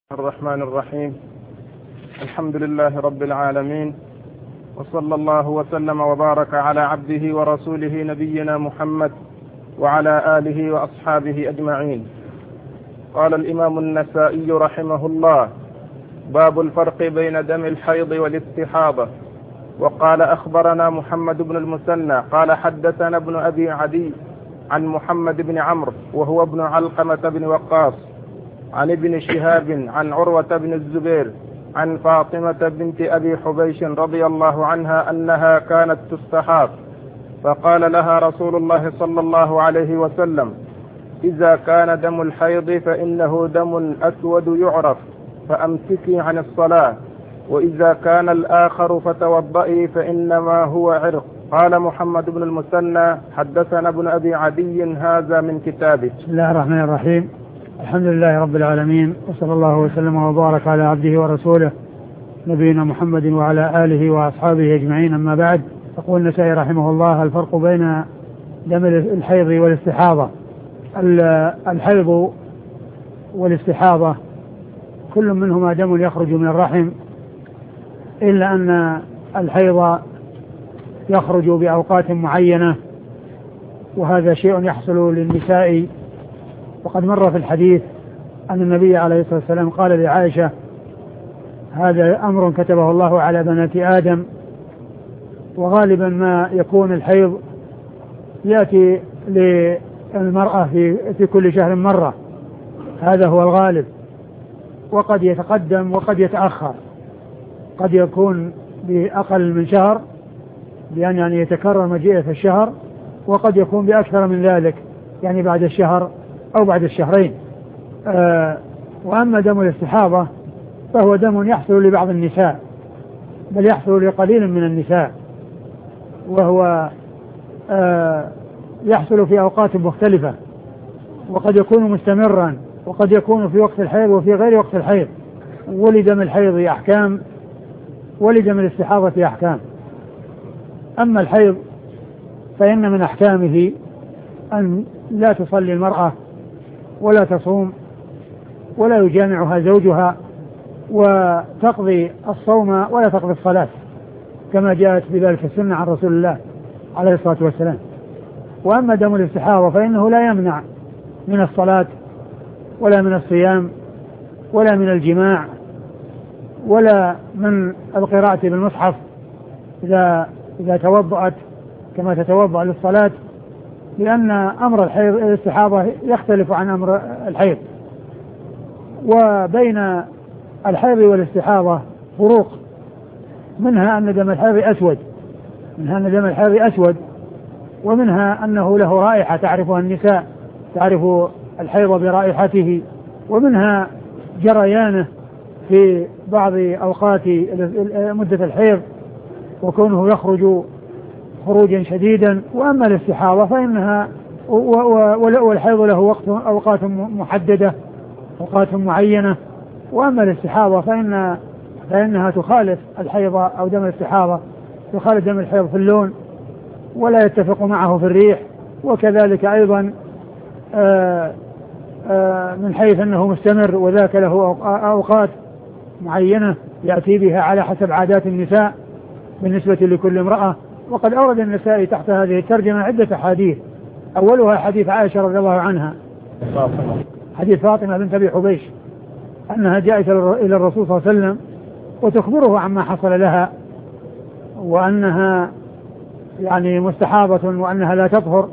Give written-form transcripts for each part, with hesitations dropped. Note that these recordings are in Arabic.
الرحمن الرحيم. الحمد لله رب العالمين، وصلى الله وسلم وبارك على عبده ورسوله نبينا محمد وعلى آله وأصحابه أجمعين. قال الإمام النسائي رحمه الله: باب الفرق بين دم الحيض والاستحاضة. وقال: أخبرنا محمد بن المثنى قال حدثنا ابن أبي عدي عن محمد بن عمرو وهو ابن علقمة بن وقاص عن ابن شهاب عن عروة بن الزبير عن فاطمة بنت أبي حبيش رضي الله عنها أنها كانت تستحاض، فقال لها رسول الله صلى الله عليه وسلم: إذا كان دم الحيض فإنه دم أسود يعرف، فأمسكي عن الصلاة، وإذا كان الآخر فتوضئي فإنما هو عرق. قال محمد بن المثنى: حدثنا ابن أبي عدي هذا من كتابه. بسم الله الرحمن الرحيم. الحمد لله رب العالمين، وصلى الله وسلم وبارك على عبده ورسوله نبينا محمد وعلى آله وأصحابه أجمعين، أما بعد. يقول النسائي رحمه الله: الفرق بين دم الحيض والاستحاضة. الحيض والاستحاضة كل منهما دم يخرج من الرحم، إلا أن الحيض يخرج بأوقات معينة، وهذا شيء يحصل للنساء. وقد مر في الحديث أن النبي عليه الصلاة والسلام قال لعائشة: هذا أمر كتبه الله على بنات آدم. وغالبا ما يكون الحيض يأتي للمرأة في كل شهر مرة، هذا هو الغالب، وقد يتقدم وقد يتأخر، قد يكون بأقل من شهر يعني يتكرر مجيئه في الشهر، وقد يكون بأكثر من ذلك يعني بعد الشهر أو بعد الشهرين. وأما دم الاستحاضة فهو دم يحصل لبعض النساء، بل يحصل لقليل من النساء، وهو يحصل في أوقات مختلفة، وقد يكون مستمرا، وقد يكون في وقت الحيض وفي غير وقت الحيض. ولدم الحيض أحكام، ولدم الاستحاضة أحكام. أما الحيض فإن من أحكامه أن لا تصلي المرأة ولا تصوم ولا يجامعها زوجها، وتقضي الصوم ولا تقضي الصلاة، كما جاءت بذلك السنة عن رسول الله عليه الصلاة والسلام. وأما دم الاستحاضة فإنه لا يمنع من الصلاة ولا من الصيام ولا من الجماع ولا من القراءة بالمصحف إذا توضأت كما تتوضأ للصلاة، لأن أمر الحيض الاستحاضة يختلف عن أمر الحيض. وبين الحيض والاستحاضة فروق، منها أن دم الحيض أسود، ومنها أنه له رائحة تعرفها النساء، تعرف الحيض برائحته، ومنها جريانه في بعض أوقات مدة الحيض وكونه يخرج خروجا شديدا. وأما الاستحاضة فإنها والحيض له أوقات محددة، أوقات معينة. وأما الاستحاضة فإنها تخالف الحيض، أو دم الاستحاضة تخالف دم الحيض في اللون ولا يتفق معه في الريح، وكذلك أيضا من حيث أنه مستمر، وذاك له أوقات معينة يأتي بها على حسب عادات النساء بالنسبة لكل امرأة. وقد أورد النسائي تحت هذه الترجمة عدة حديث، أولها حديث عائشة رضي الله عنها، حديث فاطمة بنت أبي حبيش، أنها جاءت إلى الرسول صلى الله عليه وسلم وتخبره عما حصل لها، وأنها يعني مستحاضة وأنها لا تطهر.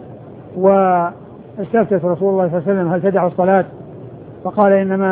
واستفتت رسول الله صلى الله عليه وسلم: هل تدع الصلاة؟ فقال: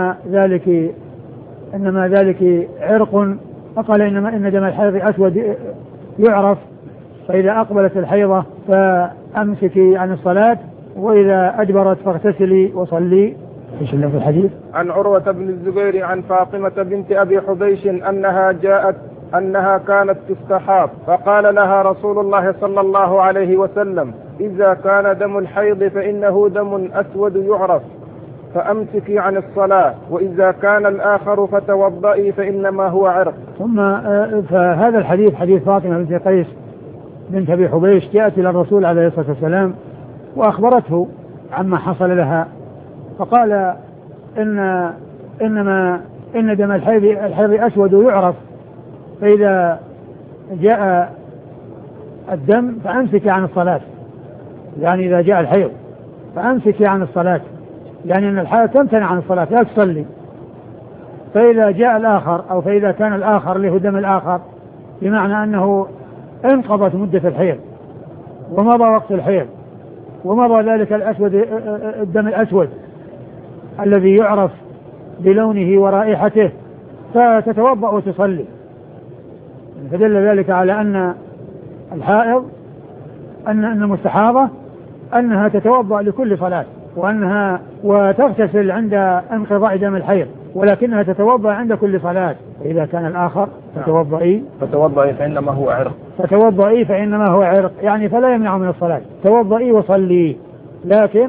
إنما ذلك عرق. فقال: إن دم الحيض أسود يعرف، فإذا أقبلت الحيضة فأمسكي عن الصلاة، وإذا أدبرت فاغتسلي وصلي. ايش اللي في الحديث؟ عن عروة بن الزبير عن فاطمة بنت أبي حبيش أنها كانت تستحاض، فقال لها رسول الله صلى الله عليه وسلم: إذا كان دم الحيض فإنه دم أسود يعرف، فأمسكي عن الصلاة، وإذا كان الآخر فتوضئي فإنما هو عرق. ثم فهذا الحديث حديث فاطمة بنت قيس بنت أبي حبيش جاءت إلى الرسول عليه الصلاة والسلام وأخبرته عما حصل لها، فقال: إن إن دم الحيض أسود يعرف، فإذا جاء الدم فأمسك عن الصلاة، يعني إذا جاء الحيض فأمسك عن الصلاة، يعني أن الحيض تمتنع عن الصلاة لا تصلي. فإذا جاء الآخر أو فإذا كان الآخر له دم الآخر، بمعنى أنه انقضت مدة الحيض ومضى وقت الحيض ومضى ذلك الدم الأسود الذي يعرف بلونه ورائحته، فتتوضأ وتصلي. فدل ذلك على أن الحائض أن المستحاضة أنها تتوضأ لكل صلاة، وتغتسل عند انقضاء دم الحيض، ولكنها تتوضأ عند كل صلاة. إذا كان الآخر فتوضئي فإنما هو عرق، فتوضئي فإنما هو عرق، يعني فلا يمنع من الصلاة، توضئي وصلي، لكن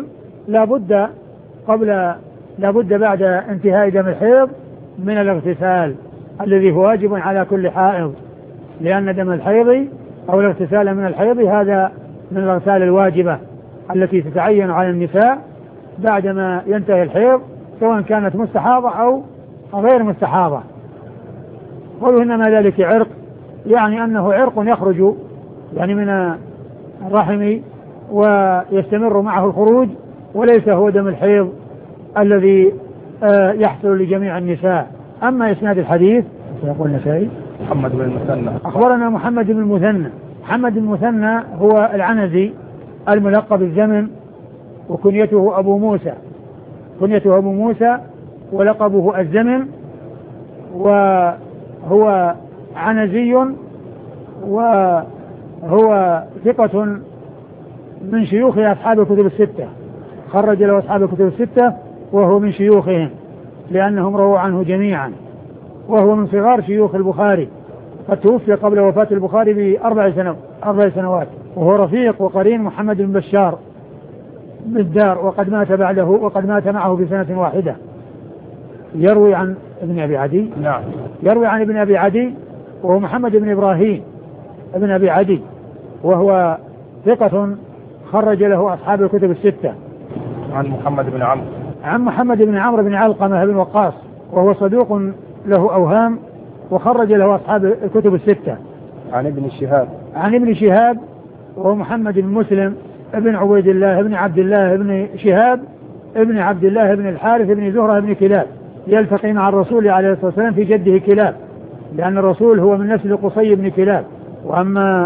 لابد بعد انتهاء دم الحيض من الاغتسال الذي هو واجب على كل حائض، لأن دم الحيض أو الاغتسال من الحيض هذا من الأغسال الواجبة التي تتعين على النساء بعدما ينتهي الحيض، سواء كانت مستحاضة أو غير مستحاضة. قالوا إنما ذلك عرق، يعني أنه عرق يخرج يعني من الرحم ويستمر معه الخروج، وليس هو دم الحيض الذي يحصل لجميع النساء. أما إسناد الحديث يقول النسائي محمد بن المثنى أخبرنا محمد بن المثنى. محمد بن المثنى هو العنزي الملقب بالزمن، وكنيته أبو موسى ولقبه الزمن، وهو عنزي، وهو ثقة من شيوخ أصحاب الكتب الستة، خرج له أصحاب الكتب الستة وهو من شيوخهم لأنهم رووا عنه جميعا، وهو من صغار شيوخ البخاري، قد توفي قبل وفاة البخاري ب4 سنوات، وهو رفيق وقرين محمد بن بشار بالدار، وقد مات معه في سنة واحدة. يروي عن ابن أبي عدي. نعم. يروي عن ابن أبي عدي وهو محمد بن إبراهيم ابن أبي عدي، وهو ثقة خرج له أصحاب الكتب الستة. عن محمد بن عمرو بن علقمة بن وقاص، وهو صدوق له أوهام، وخرج له أصحاب الكتب الستة. عن ابن شهاب وهو محمد بن مسلم ابن عبيد الله ابن عبد الله ابن شهاب ابن عبد الله ابن الحارث ابن زهرة ابن كلاب، يلتقي مع الرسول عليه الصلاة والسلام في جده كلاب، لأن الرسول هو من نسل قصي بن كلاب، وأما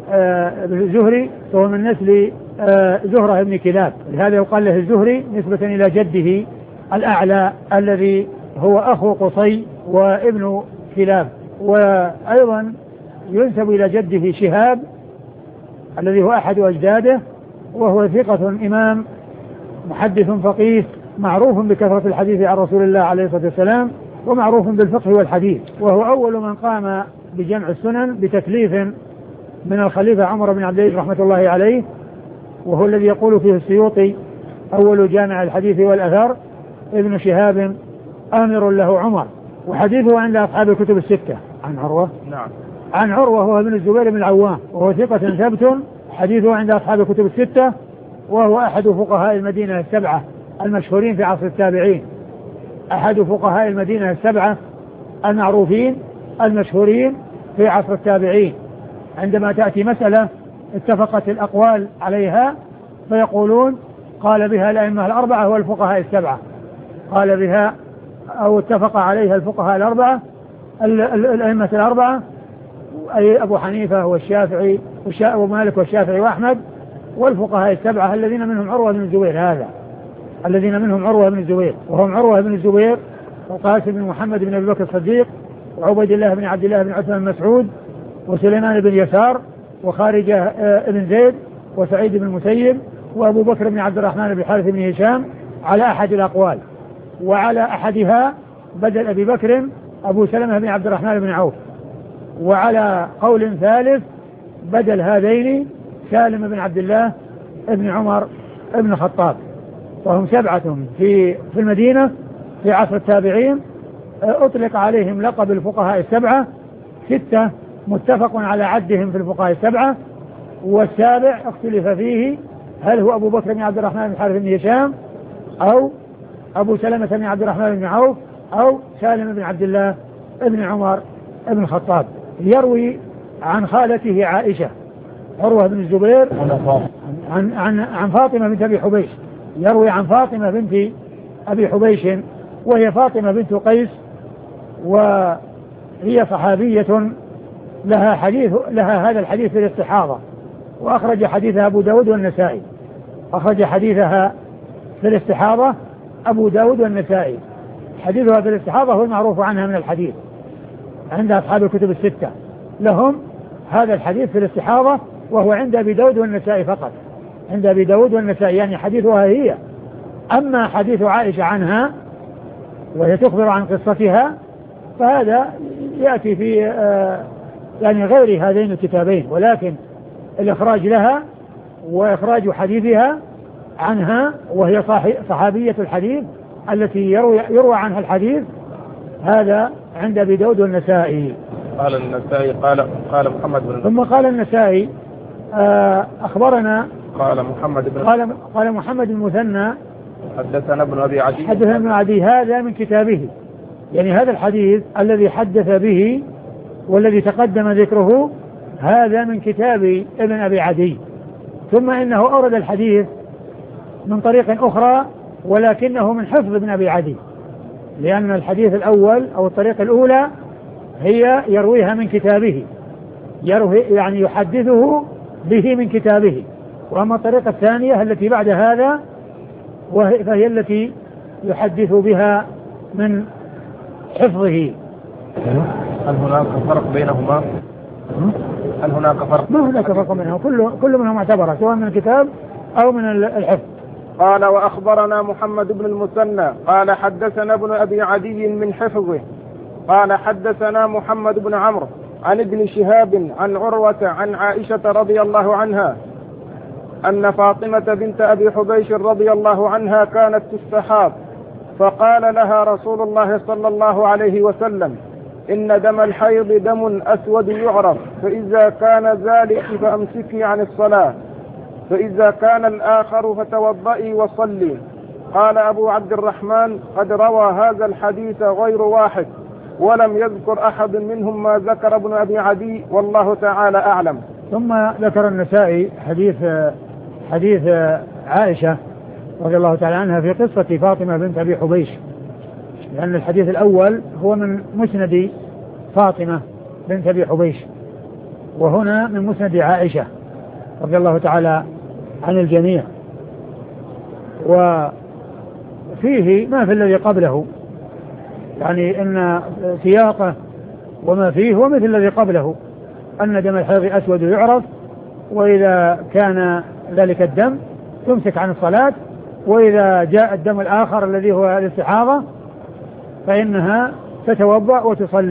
الزهري فهو من نسل زهرة ابن كلاب، لهذا يقال له الزهري نسبة إلى جده الأعلى الذي هو أخو قصي وابن كلاب. وأيضا ينسب إلى جده شهاب الذي هو أحد أجداده، وهو ثقة إمام محدث فقيه معروف بكثرة الحديث عن رسول الله عليه الصلاة والسلام، ومعروف بالفقه والحديث، وهو أول من قام بجمع السنن بتكليف من الخليفة عمر بن عبد العزيز رحمة الله عليه، وهو الذي يقول فيه السيوطي أول جامع الحديث والأثر ابن شهاب آمر له عمر. وحديثه عند أصحاب الكتب الستة. عن عروة. نعم. عن عروة هو ابن الزبير بن العوام، وهو ثقة ثبت، حديثه عند أصحاب الكتب الستة، وهو أحد فقهاء المدينة السبعة المشهورين في عصر التابعين، أحد فقهاء المدينة السبعة المعروفين المشهورين في عصر التابعين. عندما تأتي مسألة اتفقت الأقوال عليها فيقولون قال بها الأئمة الأربعة والفقهاء السبعة، قال بها أو اتفق عليها الفقهاء الأربعة الأئمة الأربعة، أي أبو حنيفة والشافعي ومالك والشافعي وأحمد، والفقهاء السبعة الذين منهم عروة بن الزبير، وهم عروة بن الزبير وقاسم بن محمد بن أبي بكر الصديق وعبيد الله بن عبد الله بن عثمان بن مسعود وسليمان بن يسار وخارجة بن زيد وسعيد بن المسيب وأبو بكر بن عبد الرحمن بن حارث بن هشام على أحد الأقوال، وعلى أحدها بدل أبي بكر أبو سلمة بن عبد الرحمن بن عوف، وعلى قول ثالث بدل هذين سالم بن عبد الله بن عمر بن الخطاب. وهم سبعة في المدينة في عصر التابعين، أطلق عليهم لقب الفقهاء السبعة، 6 متفق على عدهم في الفقهاء السبعة، والسابع اختلف فيه هل هو أبو بكر بن عبد الرحمن بن حارث بن هشام أو أبو سلمة بن عبد الرحمن بن عوف أو سالم بن عبد الله ابن عمر ابن الخطاب يروي عن خالته عائشة عروة بن الزبير عن فاطمة بنت أبي حبيش، يروي عن فاطمة بنت أبي حبيش وهي فاطمة بنت قيس، وهي صحابية لها هذا الحديث في الاستحاضة، وأخرج حديثها أبو داود والنسائي، أخرج حديثها في الاستحاضة أبو داود والنسائي. حديثها في الاستحاضة هو المعروف عنها من الحديث عند أصحاب الكتب الستة، لهم هذا الحديث في الاستحاضة وهو عند أبي داود والنسائي فقط، عند أبي داود والنسائي، يعني حديثها هي. أما حديث عائشة عنها وهي تخبر عن قصتها فهذا يأتي في يعني غير هذين الكتابين، ولكن الإخراج لها وإخراج حديثها عنها وهي صحابية الحديث التي يروى عنها الحديث، هذا عند أبي داود والنسائي. قال النسائي قال محمد بن ثم قال النسائي أخبرنا قال محمد بن المثنى حدثنا ابن أبي عدي هذا من كتابه، يعني هذا الحديث الذي حدث به والذي تقدم ذكره هذا من كتاب ابن أبي عدي. ثم إنه أورد الحديث من طريق أخرى ولكنه من حفظ ابن أبي عدي، لأن الحديث الأول أو الطريق الأولى هي يرويها من كتابه، يعني يحدثه به من كتابه، وأما الطريقة الثانية التي بعد هذا فهي التي يحدث بها من حفظه. هل هناك فرق بينهما؟ هل هناك فرق؟ ما هناك فرق بينهما، كل منهم معتبرة سواء من الكتاب أو من الحفظ. قال وأخبرنا محمد بن المثنى قال حدثنا ابن أبي عدي من حفظه قال حدثنا محمد بن عمرو عن ابن شهاب عن عروة عن عائشة رضي الله عنها أن فاطمة بنت أبي حبيش رضي الله عنها كانت تستحاض، فقال لها رسول الله صلى الله عليه وسلم إن دم الحيض دم أسود يعرف، فإذا كان ذلك فأمسكي عن الصلاة، فإذا كان الآخر فتوضئي وصلي. قال أبو عبد الرحمن قد روى هذا الحديث غير واحد ولم يذكر أحد منهم ما ذكر ابن أبي عدي والله تعالى أعلم. ثم ذكر النسائي حديث عائشة رضي الله تعالى عنها في قصة فاطمة بنت أبي حبيش، لأن الحديث الأول هو من مسند فاطمة بنت أبي حبيش، وهنا من مسند عائشة رضي الله تعالى عن الجميع، وفيه ما في الذي قبله، يعني أن سياقه وما فيه ومثل الذي قبله، أن دم الحيض أسود يعرف، وإذا كان ذلك الدم تمسك عن الصلاة، وإذا جاء الدم الآخر الذي هو الاستحاضة فإنها تتوضأ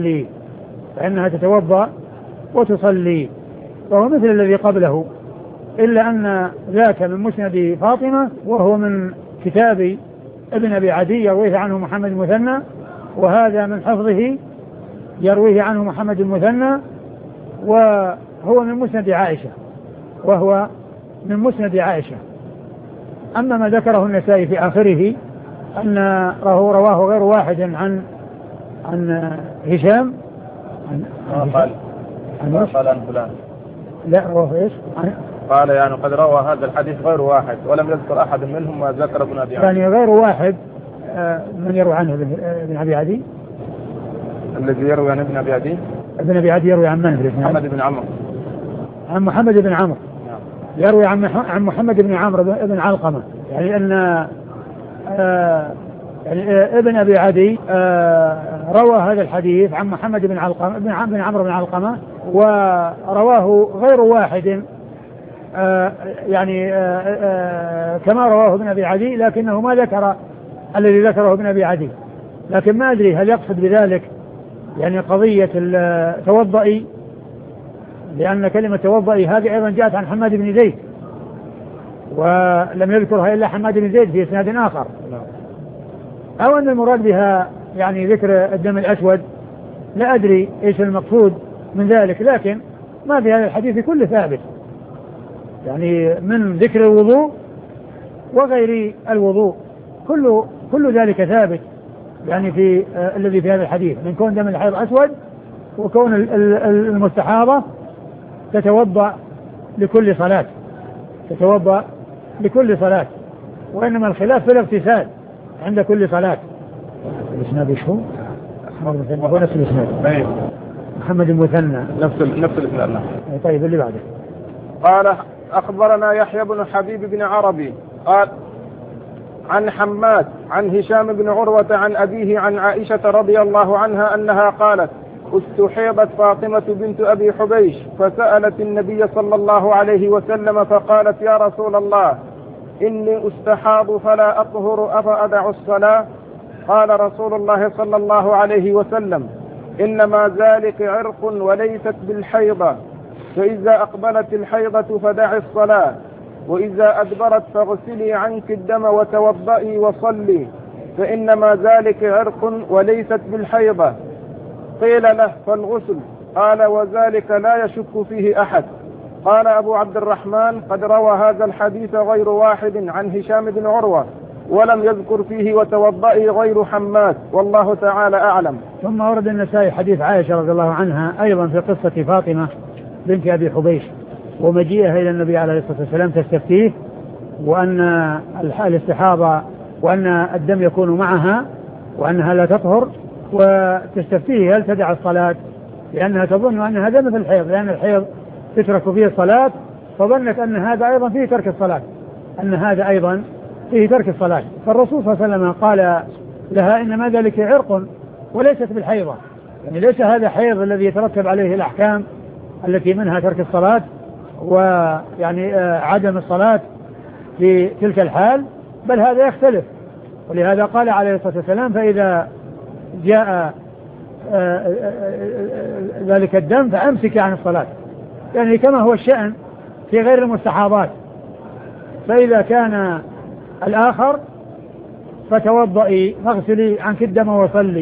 وتصلي، وهو مثل الذي قبله، إلا أن ذاك من مسند فاطمة وهو من كتاب ابن أبي عدي يرويه عنه محمد المثنى، وهذا من حفظه يرويه عنه محمد المثنى وهو من مسند عائشة. أما ما ذكره النسائي في آخره أن رواه غير واحد عن هشام قال عن فلان، لا رواه ايش؟ قال يعني قد روى هذا الحديث غير واحد ولم يذكر أحد منهم ما ذكر ابن أبي عدي. يعني غير واحد من يروي عنه ابن أبي عدي، الذي يروي عن ابن أبي عدي ابن أبي عدي يروي عن من؟ محمد بن عمرو، عن محمد بن عمرو، يروي عن محمد بن عمرو بن علقمة، يعني أن يعني ابن أبي عدي روى هذا الحديث عن محمد بن عمرو بن علقمة، ورواه غير واحد يعني كما رواه ابن أبي عدي، لكنه ما ذكر الذي ذكره ابن أبي عدي، لكن ما أدري هل يقصد بذلك يعني قضية توضئي، لأن كلمة توضئي هذه أيضا جاءت عن حماد بن زيد ولم يذكرها إلا حماد بن زيد في إسناد آخر، أو أن المراد بها يعني ذكر الدم الأسود، لا أدري إيش المقصود من ذلك، لكن ما في هذا الحديث كله ثابت، يعني من ذكر الوضوء وغير الوضوء كل ذلك ثابت يعني في الذي في هذا الحديث من كون دم الحيض أسود وكون المستحاضة تتوضأ لكل صلاة، تتوضأ لكل صلاة، وإنما الخلاف في الاغتسال عند كل صلاة. الإسناد شو؟ هو نفس الإسناد. محمد المثنى نفس الإسناد. طيب اللي بعده. قال أخبرنا يحيى بن حبيب بن عربي قال عن حماد عن هشام بن عروة عن أبيه عن عائشة رضي الله عنها أنها قالت استحيضت فاطمة بنت أبي حبيش فسألت النبي صلى الله عليه وسلم فقالت يا رسول الله إني أستحاض فلا أطهر أفأدع الصلاة؟ قال رسول الله صلى الله عليه وسلم إنما ذلك عرق وليست بالحيضة، فإذا أقبلت الحيضة فدعي الصلاة، وإذا أدبرت فاغسلي عنك الدم وتوضئي وصلي، فإنما ذلك عرق وليست بالحيضة. قيل له فالغسل؟ قال وذلك لا يشك فيه أحد. قال أبو عبد الرحمن قد روى هذا الحديث غير واحد عن هشام بن عروة ولم يذكر فيه وتوضئي غير حماد، والله تعالى أعلم. ثم ورد النسائي حديث عائشة رضي الله عنها أيضا في قصة فاطمة بنت أبي حبيش ومجيئها إلى النبي عليه الصلاة والسلام تستفتيه وأن الاستحاضة وأن الدم يكون معها وأنها لا تطهر، وتستفتيه هل تدع الصلاة لأنها تظن أنها دم في الحيض، لأن الحيض تترك فيه الصلاة، فظنت أن هذا أيضا فيه ترك الصلاة، أن هذا أيضا فيه ترك الصلاة. فالرسول صلى الله عليه وسلم قال لها إنما ذلك عرق وليست بالحيضة، يعني ليس هذا حيض الذي يترتب عليه الأحكام التي منها ترك الصلاة ويعني عدم الصلاة في تلك الحال، بل هذا يختلف. ولهذا قال عليه الصلاة والسلام فإذا جاء ذلك الدم فأمسك عن الصلاة، يعني كما هو الشأن في غير المستحاضات. فإذا كان الآخر فتوضئي فاغسلي عنك الدم وصلي،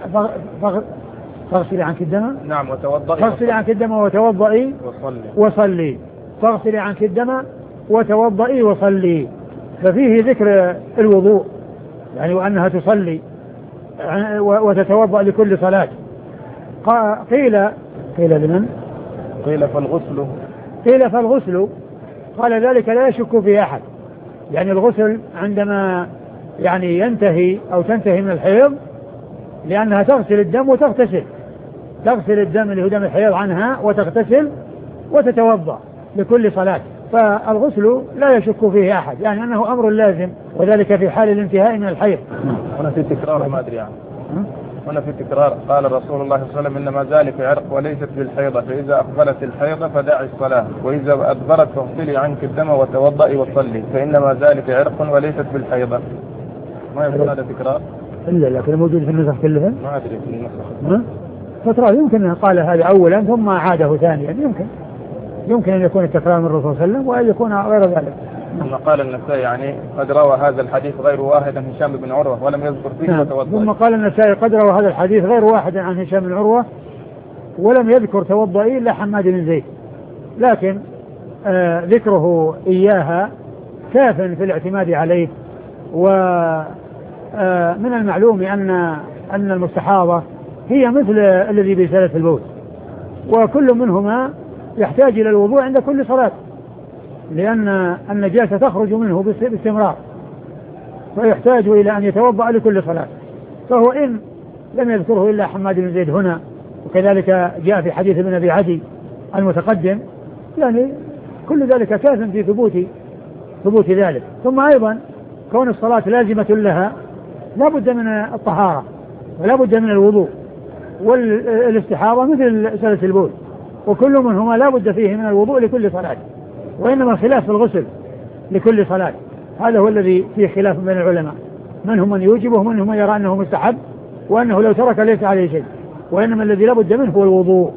فاغسلي عنك الدم، نعم، وتوضئي، فاغسلي عنك الدم وتوضئي وصلي، فاغسلي عنك الدم وتوضئي وصلي. ففيه ذكر الوضوء يعني وأنها تصلي وتتوضأ لكل صلاة. قيل لمن؟ قيل فالغسل؟ قال ذلك لا يشك فيه أحد، يعني الغسل عندما يعني ينتهي أو تنتهي من الحيض لأنها تغسل الدم وتغتسل، تغسل الدم اللي هو دم الحيض عنها وتغتسل وتتوضأ لكل صلاة. فالغسل لا يشك فيه أحد، يعني أنه أمر لازم، وذلك في حال الانتهاء من الحيض. هنا في تكرار ما أدري يعني. هنا في تكرار قال رسول الله صلى الله عليه وسلم إنما ذلك عرق وليست بالحيضة، فإذا أقبلت الحيضة فدعي الصلاة، وإذا أدبرت فاغسلي عنك الدم وتوضئي وصلي، فإنما ذلك عرق وليست بالحيضة. ما يكون هذا تكرار؟ إلا لكن موجود في النسخ كلها؟ ما أدري في النسخ. فترى يمكن أن قال هذا أولا ثم عاده ثانيا، يمكن أن يكون التكرار من الرسول صلى الله عليه وسلم وأن يكون غير ذلك. ثم قال النسائي يعني قد روى هذا الحديث غير واحد عن هشام بن عروة ولم يذكر فيه وتوضئي. ثم قال النسائي قد روى هذا الحديث غير واحد عن هشام بن عروة ولم يذكر توضئي إلا حماد بن زيد، لكن ذكره إياها كاف في الاعتماد عليه. ومن المعلوم أن المستحاضة هي مثل الذي بسالة البول، وكل منهما يحتاج إلى الوضوء عند كل صلاة، لأن النجاسة تخرج منه باستمرار، فيحتاج إلى أن يتوضأ لكل صلاة. فهو إن لم يذكره إلا حماد بن زيد هنا، وكذلك جاء في حديث ابن أبي عدي المتقدم، يعني كل ذلك كاف في ثبوت ذلك. ثم أيضا كون الصلاة لازمة لها لا بد من الطهارة ولا بد من الوضوء، والاستحاضة مثل سلس البول، وكل منهما لا بد فيه من الوضوء لكل صلاة، وإنما الخلاف في الغسل لكل صلاة. هذا هو الذي فيه خلاف بين العلماء، منهم من يوجبه ومنهم من يرى أنه مستحب وأنه لو ترك ليس عليه شيء، وإنما الذي لا بد منه هو الوضوء.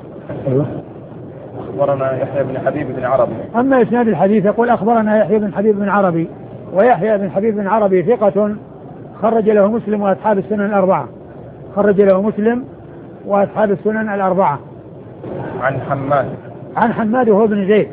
أخبرنا يحيى بن حبيب بن عربي. أما إسناد الحديث يقول أخبرنا يحيى بن حبيب بن عربي، ويحيى بن حبيب بن عربي ثقة خرج له مسلم وأصحاب السنن الأربعة، خرج له مسلم وأصحاب السنن الأربعة. عن حماد وهو ابن زيد،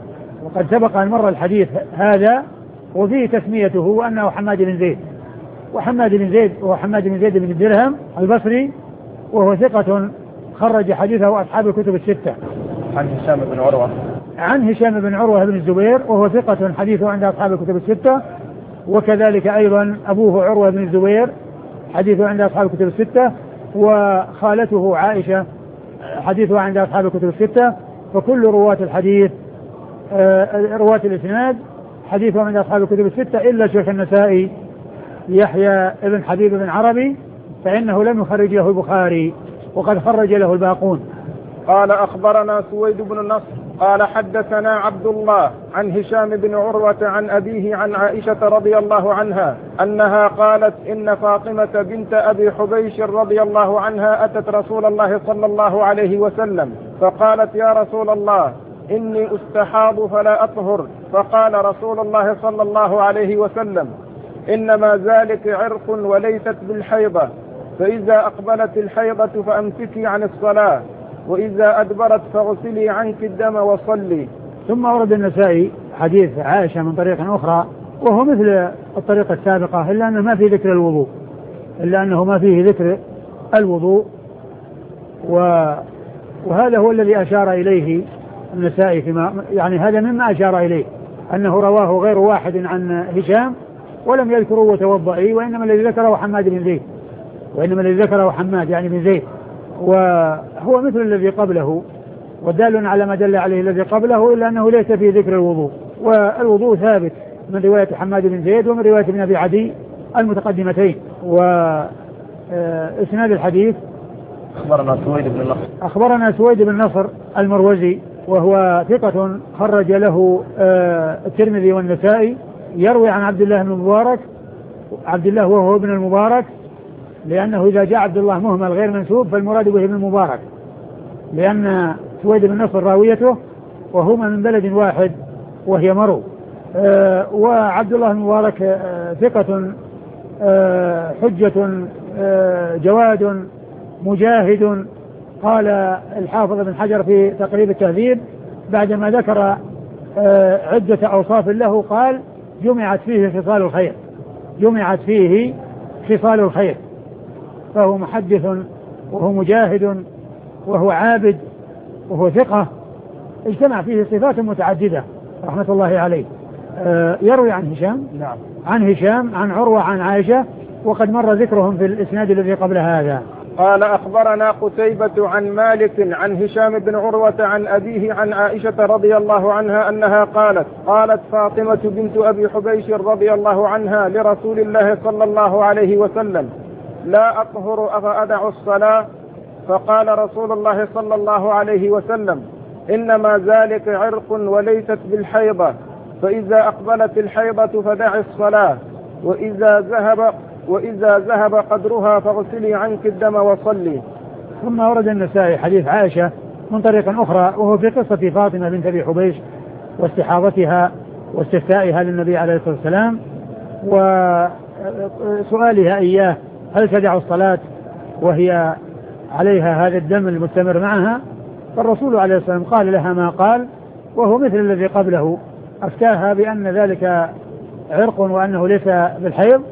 وقد سبق أن مر الحديث هذا وفيه تسميته وأنه حماد بن زيد، وحماد بن زيد وهو حماد بن زيد بن الدرهم البصري وهو ثقة خرج حديثه أصحاب الكتب الستة. عن هشام بن عروة. عن هشام بن عروة بن الزبير وهو ثقة حديثه عند أصحاب الكتب الستة، وكذلك أيضا أبوه عروة بن الزبير حديثه عند أصحاب الكتب الستة، وخالته عائشة حديثه عند أصحاب الكتب الستة. فكل رواة الحديث رواة الإسناد حديثه عند أصحاب الكتب الستة إلا شيخ النسائي يحيى بن حبيب بن عربي فإنه لم يخرج له البخاري وقد خرج له الباقون. قال أخبرنا سويد بن النصر قال حدثنا عبد الله عن هشام بن عروة عن أبيه عن عائشة رضي الله عنها أنها قالت إن فاطمة بنت أبي حبيش رضي الله عنها أتت رسول الله صلى الله عليه وسلم فقالت يا رسول الله إني أستحاض فلا أطهر، فقال رسول الله صلى الله عليه وسلم إنما ذلك عرق وليست بالحيضة، فإذا أقبلت الحيضة فأمسكي عن الصلاة، وإذا أدبرت فاغسلي عنك الدم وصلي. ثم ورد النسائي حديث عائشة من طريق أخرى وهو مثل الطريقة السابقة إلا أنه ما فيه ذكر الوضوء وهذا هو الذي أشار إليه النسائي يعني هذا مما أشار إليه أنه رواه غير واحد عن هشام ولم يذكروا وتوضئي، وإنما الذي ذكره حماد يعني بن زيد، وهو مثل الذي قبله ودال على ما دل عليه الذي قبله إلا أنه ليس فيه ذكر الوضوء، والوضوء ثابت من رواية حماد بن زيد ومن رواية ابن أبي عدي المتقدمتين. وإسناد الحديث أخبرنا سويد بن نصر المروزي وهو ثقة خرج له الترمذي والنسائي، يروي عن عبد الله بن المبارك، عبد الله وهو ابن المبارك، لأنه إذا جاء عبد الله مهمل غير منسوب فالمراد به ابن المبارك، لأن سويد بن نصر راويته وهما من بلد واحد وهي مرو. وعبد الله المبارك ثقة حجة جواد مجاهد. قال الحافظ بن حجر في تقريب التهذيب بعدما ذكر عدة أوصاف له قال جمعت فيه خصال الخير، فهو محدث وهو مجاهد وهو عابد وهو ثقة اجتمع فيه صفات متعددة رحمة الله عليه. يروي عن هشام عن عروة عن عائشة وقد مر ذكرهم في الإسناد الذي قبل هذا. قال أخبرنا قتيبة عن مالك عن هشام بن عروة عن أبيه عن عائشة رضي الله عنها أنها قالت فاطمة بنت أبي حبيش رضي الله عنها لرسول الله صلى الله عليه وسلم لا أطهر أفأدع الصلاة؟ فقال رسول الله صلى الله عليه وسلم إنما ذلك عرق وليست بالحيضة، فإذا أقبلت الحيضة فدع الصلاة، وإذا ذهب قدرها فاغسلي عنك الدم وصلي. ثم ورد النسائي حديث عائشة من طريق أخرى وهو في قصة فاطمة بنت أبي حبيش واستحاضتها واستفتائها للنبي عليه الصلاة والسلام وسؤالها إياه هل تدع الصلاة وهي عليها هذا الدم المستمر معها، فالرسول عليه الصلاة والسلام قال لها ما قال وهو مثل الذي قبله، أفتاها بأن ذلك عرق وأنه ليس بالحيض،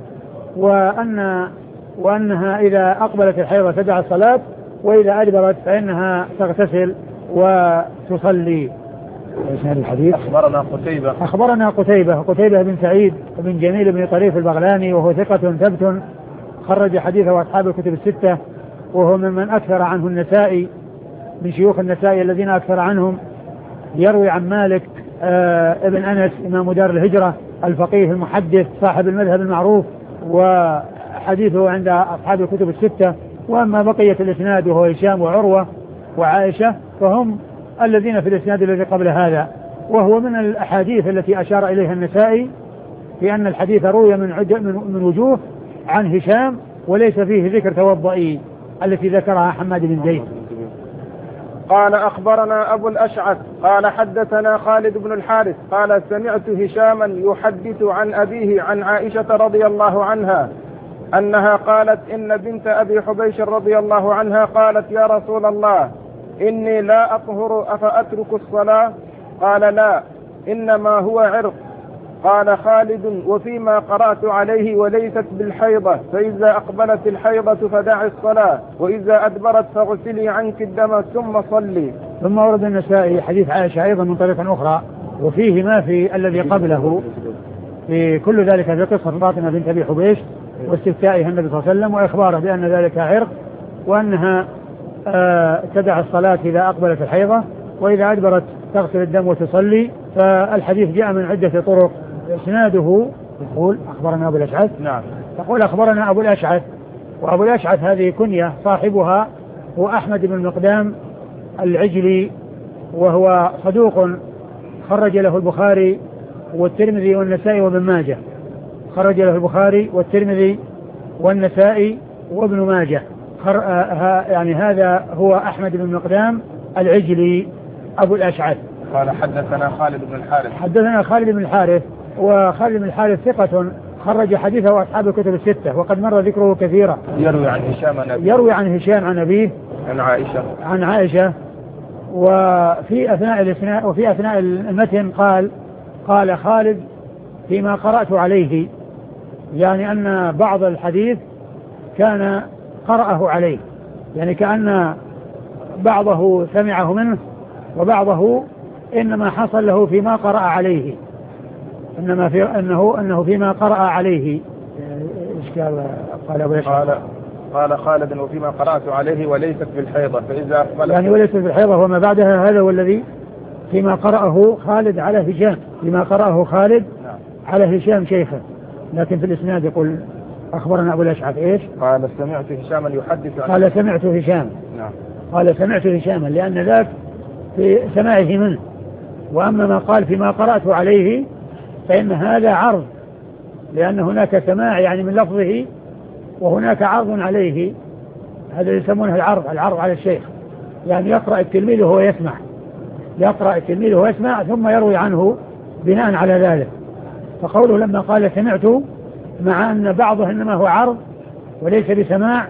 وأنها إذا أقبلت الحيض تدع الصلاة وإذا أدبرت فإنها تغتسل وتصلي. الحديث أخبرنا قتيبة بن سعيد بن جميل بن طريف البغلاني وهو ثقة ثبت خرج حديثه أصحاب الكتب الستة، وهو ممن أكثر عنه النسائي من شيوخ النسائي الذين أكثر عنهم. يروي عن مالك ابن أنس إمام دار الهجرة الفقيه المحدث صاحب المذهب المعروف، وحديثه عند أصحاب الكتب الستة. وأما بقية الإسناد وهو هشام وعروة وعائشة فهم الذين في الإسناد الذي قبل هذا، وهو من الأحاديث التي أشار إليها النسائي في أن الحديث روي من وجوه عن هشام وليس فيه ذكر توضئي التي ذكرها حماد بن زيد. قال أخبرنا أبو الأشعث قال حدثنا خالد بن الحارث قال سمعت هشاما يحدث عن أبيه عن عائشة رضي الله عنها أنها قالت إن بنت أبي حبيش رضي الله عنها قالت يا رسول الله إني لا أطهر أفأترك الصلاة؟ قال لا، إنما هو عرق. قال خالد: وفيما قرأت عليه وليست بالحيضة، فإذا أقبلت الحيضة فدع الصلاة، وإذا أدبرت فاغسلي عنك الدم ثم صلي. ثم ورد النسائي حديث عائشة أيضا من طريق أخرى، وفيه ما في الذي قبله، في كل ذلك في قصة فاطمة بنت أبي حبيش واستفتائها النبي صلى الله عليه وسلم وإخباره بأن ذلك عرق، وأنها تدع الصلاة إذا أقبلت الحيضة، وإذا أدبرت تغسل الدم وتصلي. فالحديث جاء من عدة طرق. إسناده يقول أخبرنا أبو الأشعث. نعم. تقول أخبرنا أبو الأشعث، وأبو الأشعث هذه كنية، صاحبها هو أحمد بن المقدام العجلي، وهو صدوق خرج له البخاري والترمذي والنسائي وابن ماجه. خرج له البخاري والترمذي والنسائي وابن ماجه. يعني هذا هو أحمد بن المقدام العجلي أبو الأشعث. قال حدثنا خالد بن الحارث. حدثنا خالد بن الحارث، وخالد بن الحارث ثقة خرج حديثه أصحاب الكتب الستة، وقد مر ذكره كثيرا. يروي عن هشام عن أبيه عن عائشة. وفي أثناء المتن قال خالد: فيما قرأت عليه، يعني أن بعض الحديث كان قرأه عليه، يعني كأن بعضه سمعه منه وبعضه إنما حصل له فيما قرأ عليه، أنه فيما قرأ عليه. قال خالد: وفيما قرأت عليه وليست بالحيضة، فإذا أقبلت، يعني وليست بالحيضة وما بعدها، هذا هو الذي فيما قرأه خالد على هشام، فيما قرأه خالد على هشام شيخه. لكن في الإسناد يقول أخبرنا أبو الأشعث إيش؟ قال: سمعت هشاما يحدث عنه. قال سمعت هشام. نعم. قال سمعت هشاما، لأن ذاك في سماعه منه. وأما ما قال فيما قرأت عليه فإن هذا عرض، لأن هناك سماع يعني من لفظه، وهناك عرض عليه، هذا يسمونه العرض على الشيخ، يعني يقرأ التلميذ وهو يسمع ثم يروي عنه بناء على ذلك. فقوله لما قال سمعت، مع أن بعضه إنما هو عرض وليس بسماع،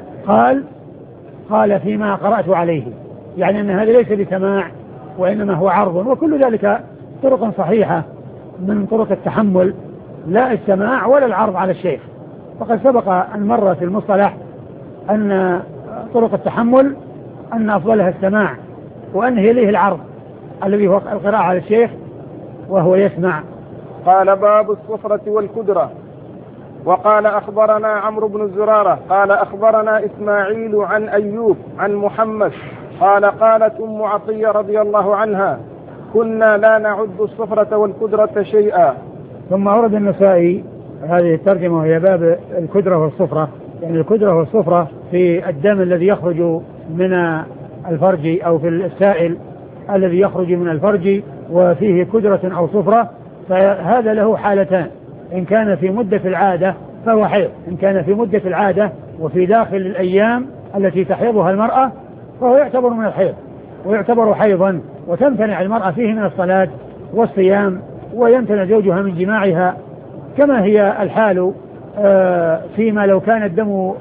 قال فيما قرأت عليه، يعني أن هذا ليس بسماع وإنما هو عرض. وكل ذلك طرق صحيحة من طرق التحمل، لا السماع ولا العرض على الشيخ. فقد سبق أن مر في المصطلح أن طرق التحمل أن أفضلها السماع، وأن يليه العرض الذي هو القراءة على الشيخ وهو يسمع. قال: باب الصفرة والكدرة. وقال: أخبرنا عمرو بن زرارة قال: أخبرنا إسماعيل عن أيوب عن محمد قال: قالت أم عطية رضي الله عنها: كنا لا نعد الصفرة والكدرة شيئا. ثم أورد النسائي هذه الترجمة، وهي باب الكدرة والصفرة. يعني الكدرة والصفرة في الدم الذي يخرج من الفرج، أو في السائل الذي يخرج من الفرج وفيه كدرة أو صفرة، فهذا له حالتان: إن كان في مدة العادة فهو حيض، إن كان في مدة العادة وفي داخل الأيام التي تحيضها المرأة فهو يعتبر من الحيض ويعتبر حيضا، وتمتنع المرأة فيه من الصلاة والصيام، ويمتنع زوجها من جماعها، كما هي الحال فيما لو كان الدم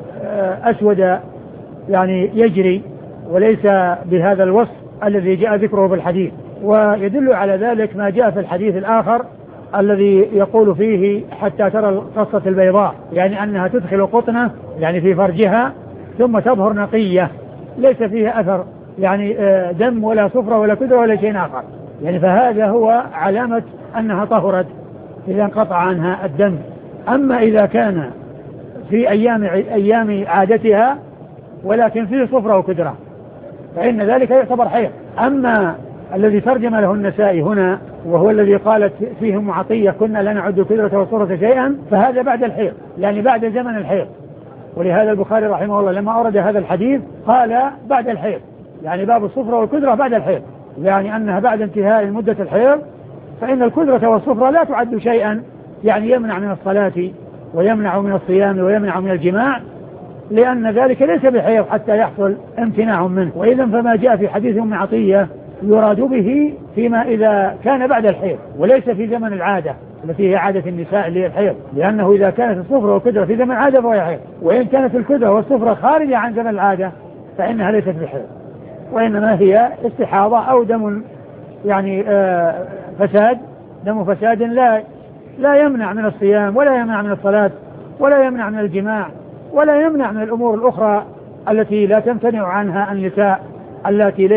أسود يعني يجري وليس بهذا الوصف الذي جاء ذكره بالحديث. ويدل على ذلك ما جاء في الحديث الآخر الذي يقول فيه: حتى ترى القصة البيضاء، يعني أنها تدخل قطنة يعني في فرجها ثم تظهر نقية ليس فيها أثر يعني دم ولا صفرة ولا كدرة ولا شيء آخر، يعني فهذا هو علامة أنها طهرت إذا انقطع عنها الدم. أما إذا كان في أيام عادتها ولكن فيه صفرة وكدرة فإن ذلك يعتبر حيض. أما الذي ترجم له النسائي هنا وهو الذي قالت فيه أم عطية: كنا لا نعد الكدرة والصفرة شيئا، فهذا بعد الحيض، يعني بعد زمن الحيض. ولهذا البخاري رحمه الله لما أورد هذا الحديث قال بعد الحيض، يعني باب الصفرة والكدرة بعد الحيض، يعني أنها بعد انتهاء مدة الحيض، فإن الكدرة والصفرة لا تعد شيئا يعني يمنع من الصلاة ويمنع من الصيام ويمنع من الجماع، لأن ذلك ليس بحيض حتى يحصل امتناع منه. وإذا فما جاء في حديث أم عطية يراد به فيما إذا كان بعد الحيض وليس في زمن العادة التي هي عادة النساء اللي هي الحيض، لأنه إذا كانت الصفرة والكدرة في زمن العادة فهي حيض، وإن كانت الكدرة والصفرة خارجة عن زمن العادة فإنها ليست بحيض، وإنما هي استحاضة أو دم يعني فساد، دم فساد لا لا يمنع من الصيام ولا يمنع من الصلاة ولا يمنع من الجماع ولا يمنع من الأمور الأخرى التي لا تمتنع عنها النساء اللواتي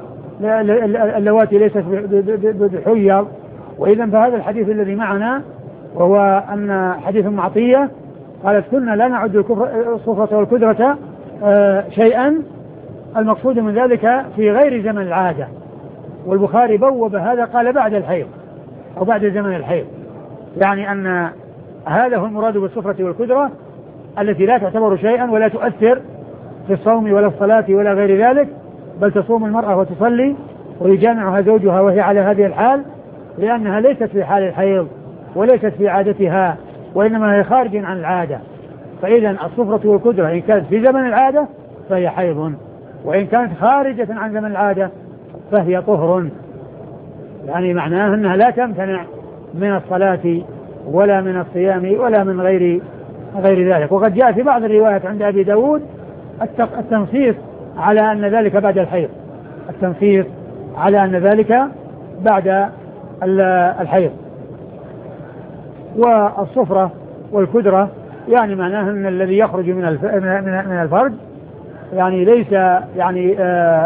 ليست بحيض. وإذا فهذا الحديث الذي معنا وهو أن حديث أم عطية قالت كنا لا نعد الصفرة والكدرة شيئا، المقصود من ذلك في غير زمن العادة، والبخاري بوب هذا قال بعد الحيض أو بعد زمن الحيض، يعني أن هذا هو المراد بالصفرة والكدرة التي لا تعتبر شيئا ولا تؤثر في الصوم ولا الصلاة ولا غير ذلك، بل تصوم المرأة وتصلي ويجامعها زوجها وهي على هذه الحال، لأنها ليست في حال الحيض وليست في عادتها، وإنما هي خارج عن العادة. فإذا الصفرة والكدرة إن كانت في زمن العادة فهي حيض، وإن كانت خارجة عن زمن العادة فهي طهر، يعني معناه أنها لا تمتنع من الصلاة ولا من الصيام ولا من غير ذلك. وقد جاء في بعض الروايات عند أبي داود التنصيص على أن ذلك بعد الحيض، التنصيص على أن ذلك بعد الحيض. والصفرة والكدرة يعني معناه أن الذي يخرج من الفرج يعني ليس يعني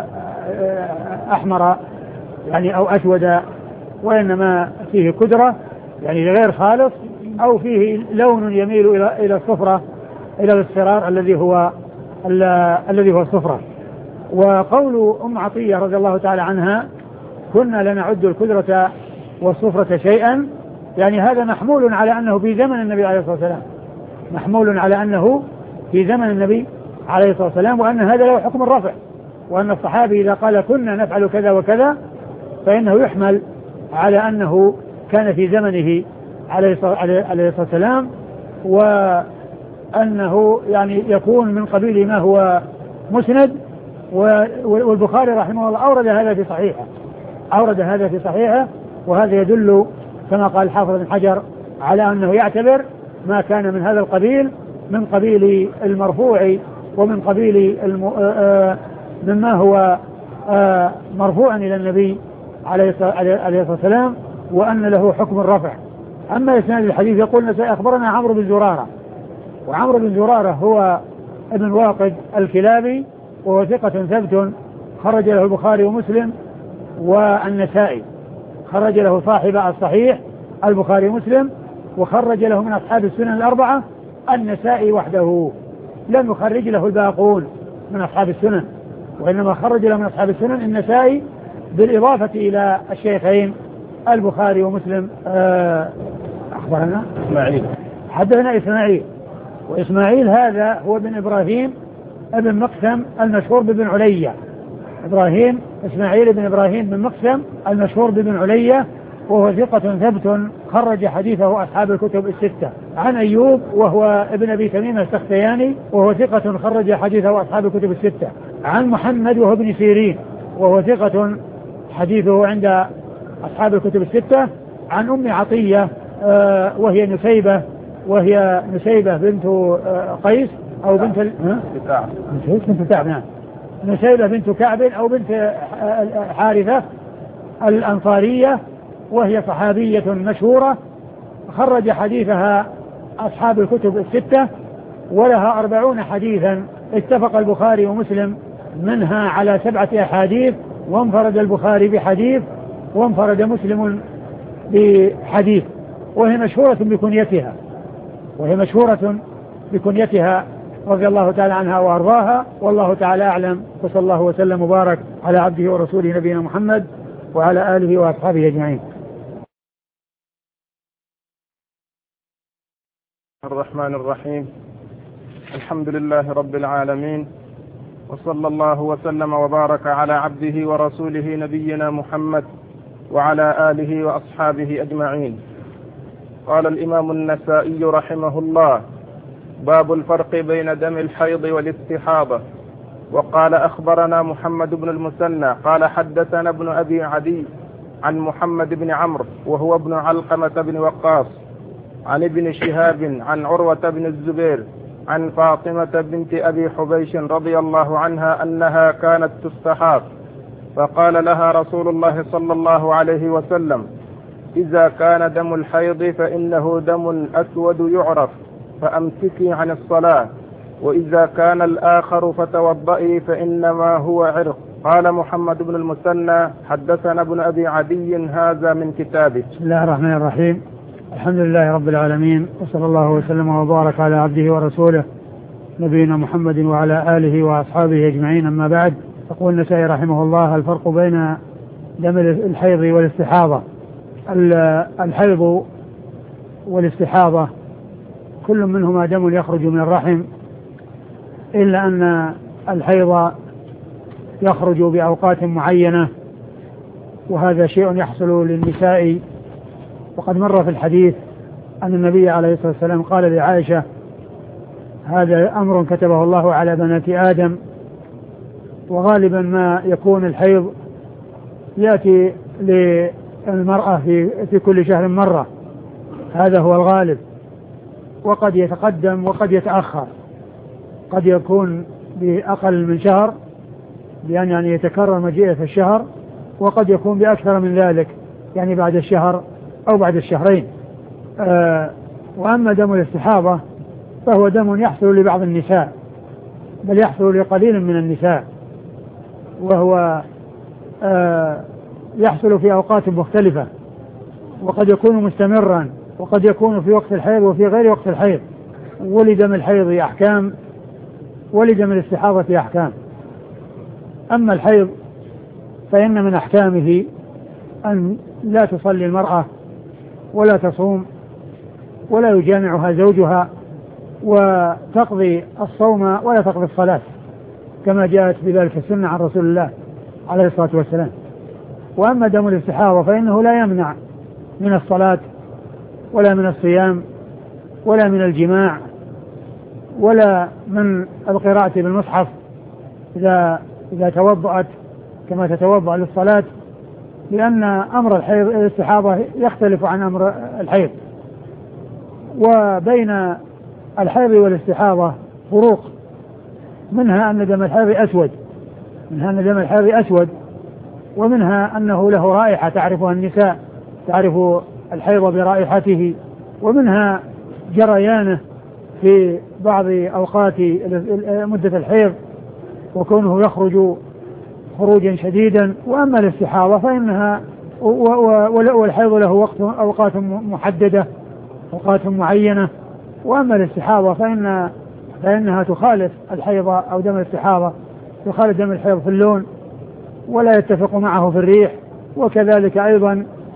أحمر يعني أو أسود، وإنما فيه كدرة يعني غير خالص، أو فيه لون يميل إلى الصفرة إلى الاصفرار الذي هو الصفرة. وقول أم عطية رضي الله تعالى عنها كنا لنعد الكدرة والصفرة شيئا، يعني هذا محمول على أنه في زمن النبي عليه الصلاة والسلام، محمول على أنه في زمن النبي عليه الصلاة والسلام، وأن هذا له حكم الرفع، وأن الصحابي إذا قال كنا نفعل كذا وكذا فإنه يحمل على أنه كان في زمنه عليه الصلاة والسلام، وأنه يعني يكون من قبيل ما هو مسند. والبخاري رحمه الله أورد هذا في صحيحه، وهذا يدل كما قال الحافظ بن حجر على أنه يعتبر ما كان من هذا القبيل من قبيل المرفوع ومن قبيل مما هو مرفوعا إلى النبي عليه الصلاة والسلام، وأن له حكم الرفع. أما إسناد الحديث يقول أخبرنا عمرو بن زرارة، وعمرو بن زرارة هو ابن واقد الكلابي، وهو ثقة ثبت خرج له البخاري ومسلم والنسائي، خرج له صاحب الصحيح البخاري ومسلم، وخرج له من أصحاب السنن الأربعة النسائي وحده، لم يخرج له الباقون من أصحاب السنن، وإنما خرج له من أصحاب السنن النسائي بالإضافة إلى الشيخين البخاري ومسلم. أخبرنا إسماعيل، حدثنا إسماعيل، وإسماعيل هذا هو بن إبراهيم ابن مقسم المشهور بابن علية، إسماعيل بن إبراهيم بن مقسم المشهور بابن علية، وهو ثقة ثبت خرج حديثه أصحاب الكتب الستة. عن أيوب وهو ابن أبي تميم السختياني، وهو ثقة خرج حديثه أصحاب الكتب الستة. عن محمد وهو ابن سيرين، وهو ثقة حديثه عند أصحاب الكتب الستة. عن أم عطية وهي نسيبة بنت قيس أو بنت كعب، نعم، نسيبة بنت كعب أو بنت حارثة الأنصارية، وهي صحابية مشهورة خرج حديثها أصحاب الكتب الستة، ولها 40 حديثا، اتفق البخاري ومسلم منها على 7 أحاديث، وانفرد البخاري بحديث وانفرد مسلم بحديث، وهي مشهورة بكنيتها رضي الله تعالى عنها وأرضاها، والله تعالى أعلم، وصلى الله وسلم وبارك على عبده ورسوله نبينا محمد وعلى آله وأصحابه أجمعين. الرحمن الرحيم، الحمد لله رب العالمين، وصلى الله وسلم وبارك على عبده ورسوله نبينا محمد وعلى آله وأصحابه أجمعين. قال الإمام النسائي رحمه الله: باب الفرق بين دم الحيض والاستحاضة. وقال أخبرنا محمد بن المثنى قال حدثنا ابن أبي عدي عن محمد بن عمرو وهو ابن علقمة بن وقاص عن ابن شهاب عن عروة بن الزبير عن فاطمة بنت أبي حبيش رضي الله عنها أنها كانت تستحاض، فقال لها رسول الله صلى الله عليه وسلم: إذا كان دم الحيض فإنه دم أسود يعرف فأمسكي عن الصلاة، وإذا كان الآخر فتوضئي فإنما هو عرق. قال محمد بن المثنى حدثنا ابن أبي عدي هذا من كتابه. بسم الله الرحمن الرحيم. الحمد لله رب العالمين، وصلى الله وسلم وبارك على عبده ورسوله نبينا محمد وعلى آله وأصحابه أجمعين، أما بعد. يقول النسائي رحمه الله: الفرق بين دم الحيض والاستحاضة. الحيض والاستحاضة كل منهما دم يخرج من الرحم، إلا أن الحيض يخرج بأوقات معينة، وهذا شيء يحصل للنساء. وقد مر في الحديث أن النبي عليه الصلاة والسلام قال لعائشة: هذا أمر كتبه الله على بنات آدم. وغالبا ما يكون الحيض يأتي للمرأة في كل شهر مرة، هذا هو الغالب، وقد يتقدم وقد يتأخر، قد يكون بأقل من شهر، يعني يتكرر مجيئه في الشهر، وقد يكون بأكثر من ذلك، يعني بعد الشهر أو بعد الشهرين. وأما دم الاستحاضة فهو دم يحصل لبعض النساء، بل يحصل لقليل من النساء، وهو يحصل في أوقات مختلفة، وقد يكون مستمرا، وقد يكون في وقت الحيض وفي غير وقت الحيض. ولدم الحيض أحكام، ولدم الاستحاضة أحكام. أما الحيض فإن من أحكامه أن لا تصلي المرأة ولا تصوم ولا يجامعها زوجها، وتقضي الصوم ولا تقضي الصلاة، كما جاءت بذلك السنة عن رسول الله عليه الصلاة والسلام. وأما دم الاستحاضة فإنه لا يمنع من الصلاة ولا من الصيام ولا من الجماع ولا من القراءة بالمصحف إذا توضأت كما تتوضأ للصلاة، لأن أمر الحيض الاستحاضة يختلف عن أمر الحيض. وبين الحيض والاستحاضة فروق، منها أن دم الحيض أسود، ومنها أنه له رائحة تعرفها النساء، تعرف الحيض برائحته، ومنها جريانه في بعض أوقات مدة الحيض وكونه يخرج خروجا شديدا. وأما الاستحاضة فإنها والحيض له أوقات محددة، أوقات معينة. وأما الاستحاضة فإنها تخالف الحيض أو دم الاستحاضة، تخالف دم الحيض في اللون ولا يتفق معه في الريح، وكذلك أيضا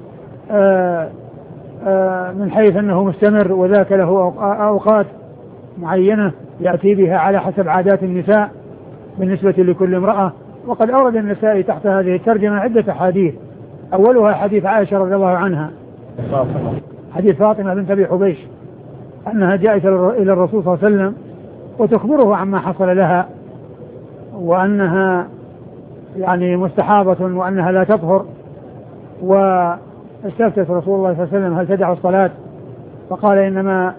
من حيث أنه مستمر، وذاك له أوقات معينة يأتي بها على حسب عادات النساء بالنسبة لكل امرأة. وقد أورد النسائي تحت هذه الترجمة عدة حديث، أولها حديث عائشة رضي الله عنها، حديث فاطمة بنت أبي حبيش، أنها جاءت إلى الرسول صلى الله عليه وسلم وتخبره عما حصل لها، وأنها يعني مستحاضة وأنها لا تطهر. واستفتت رسول الله صلى الله عليه وسلم: هل تدع الصلاة؟ فقال: إنما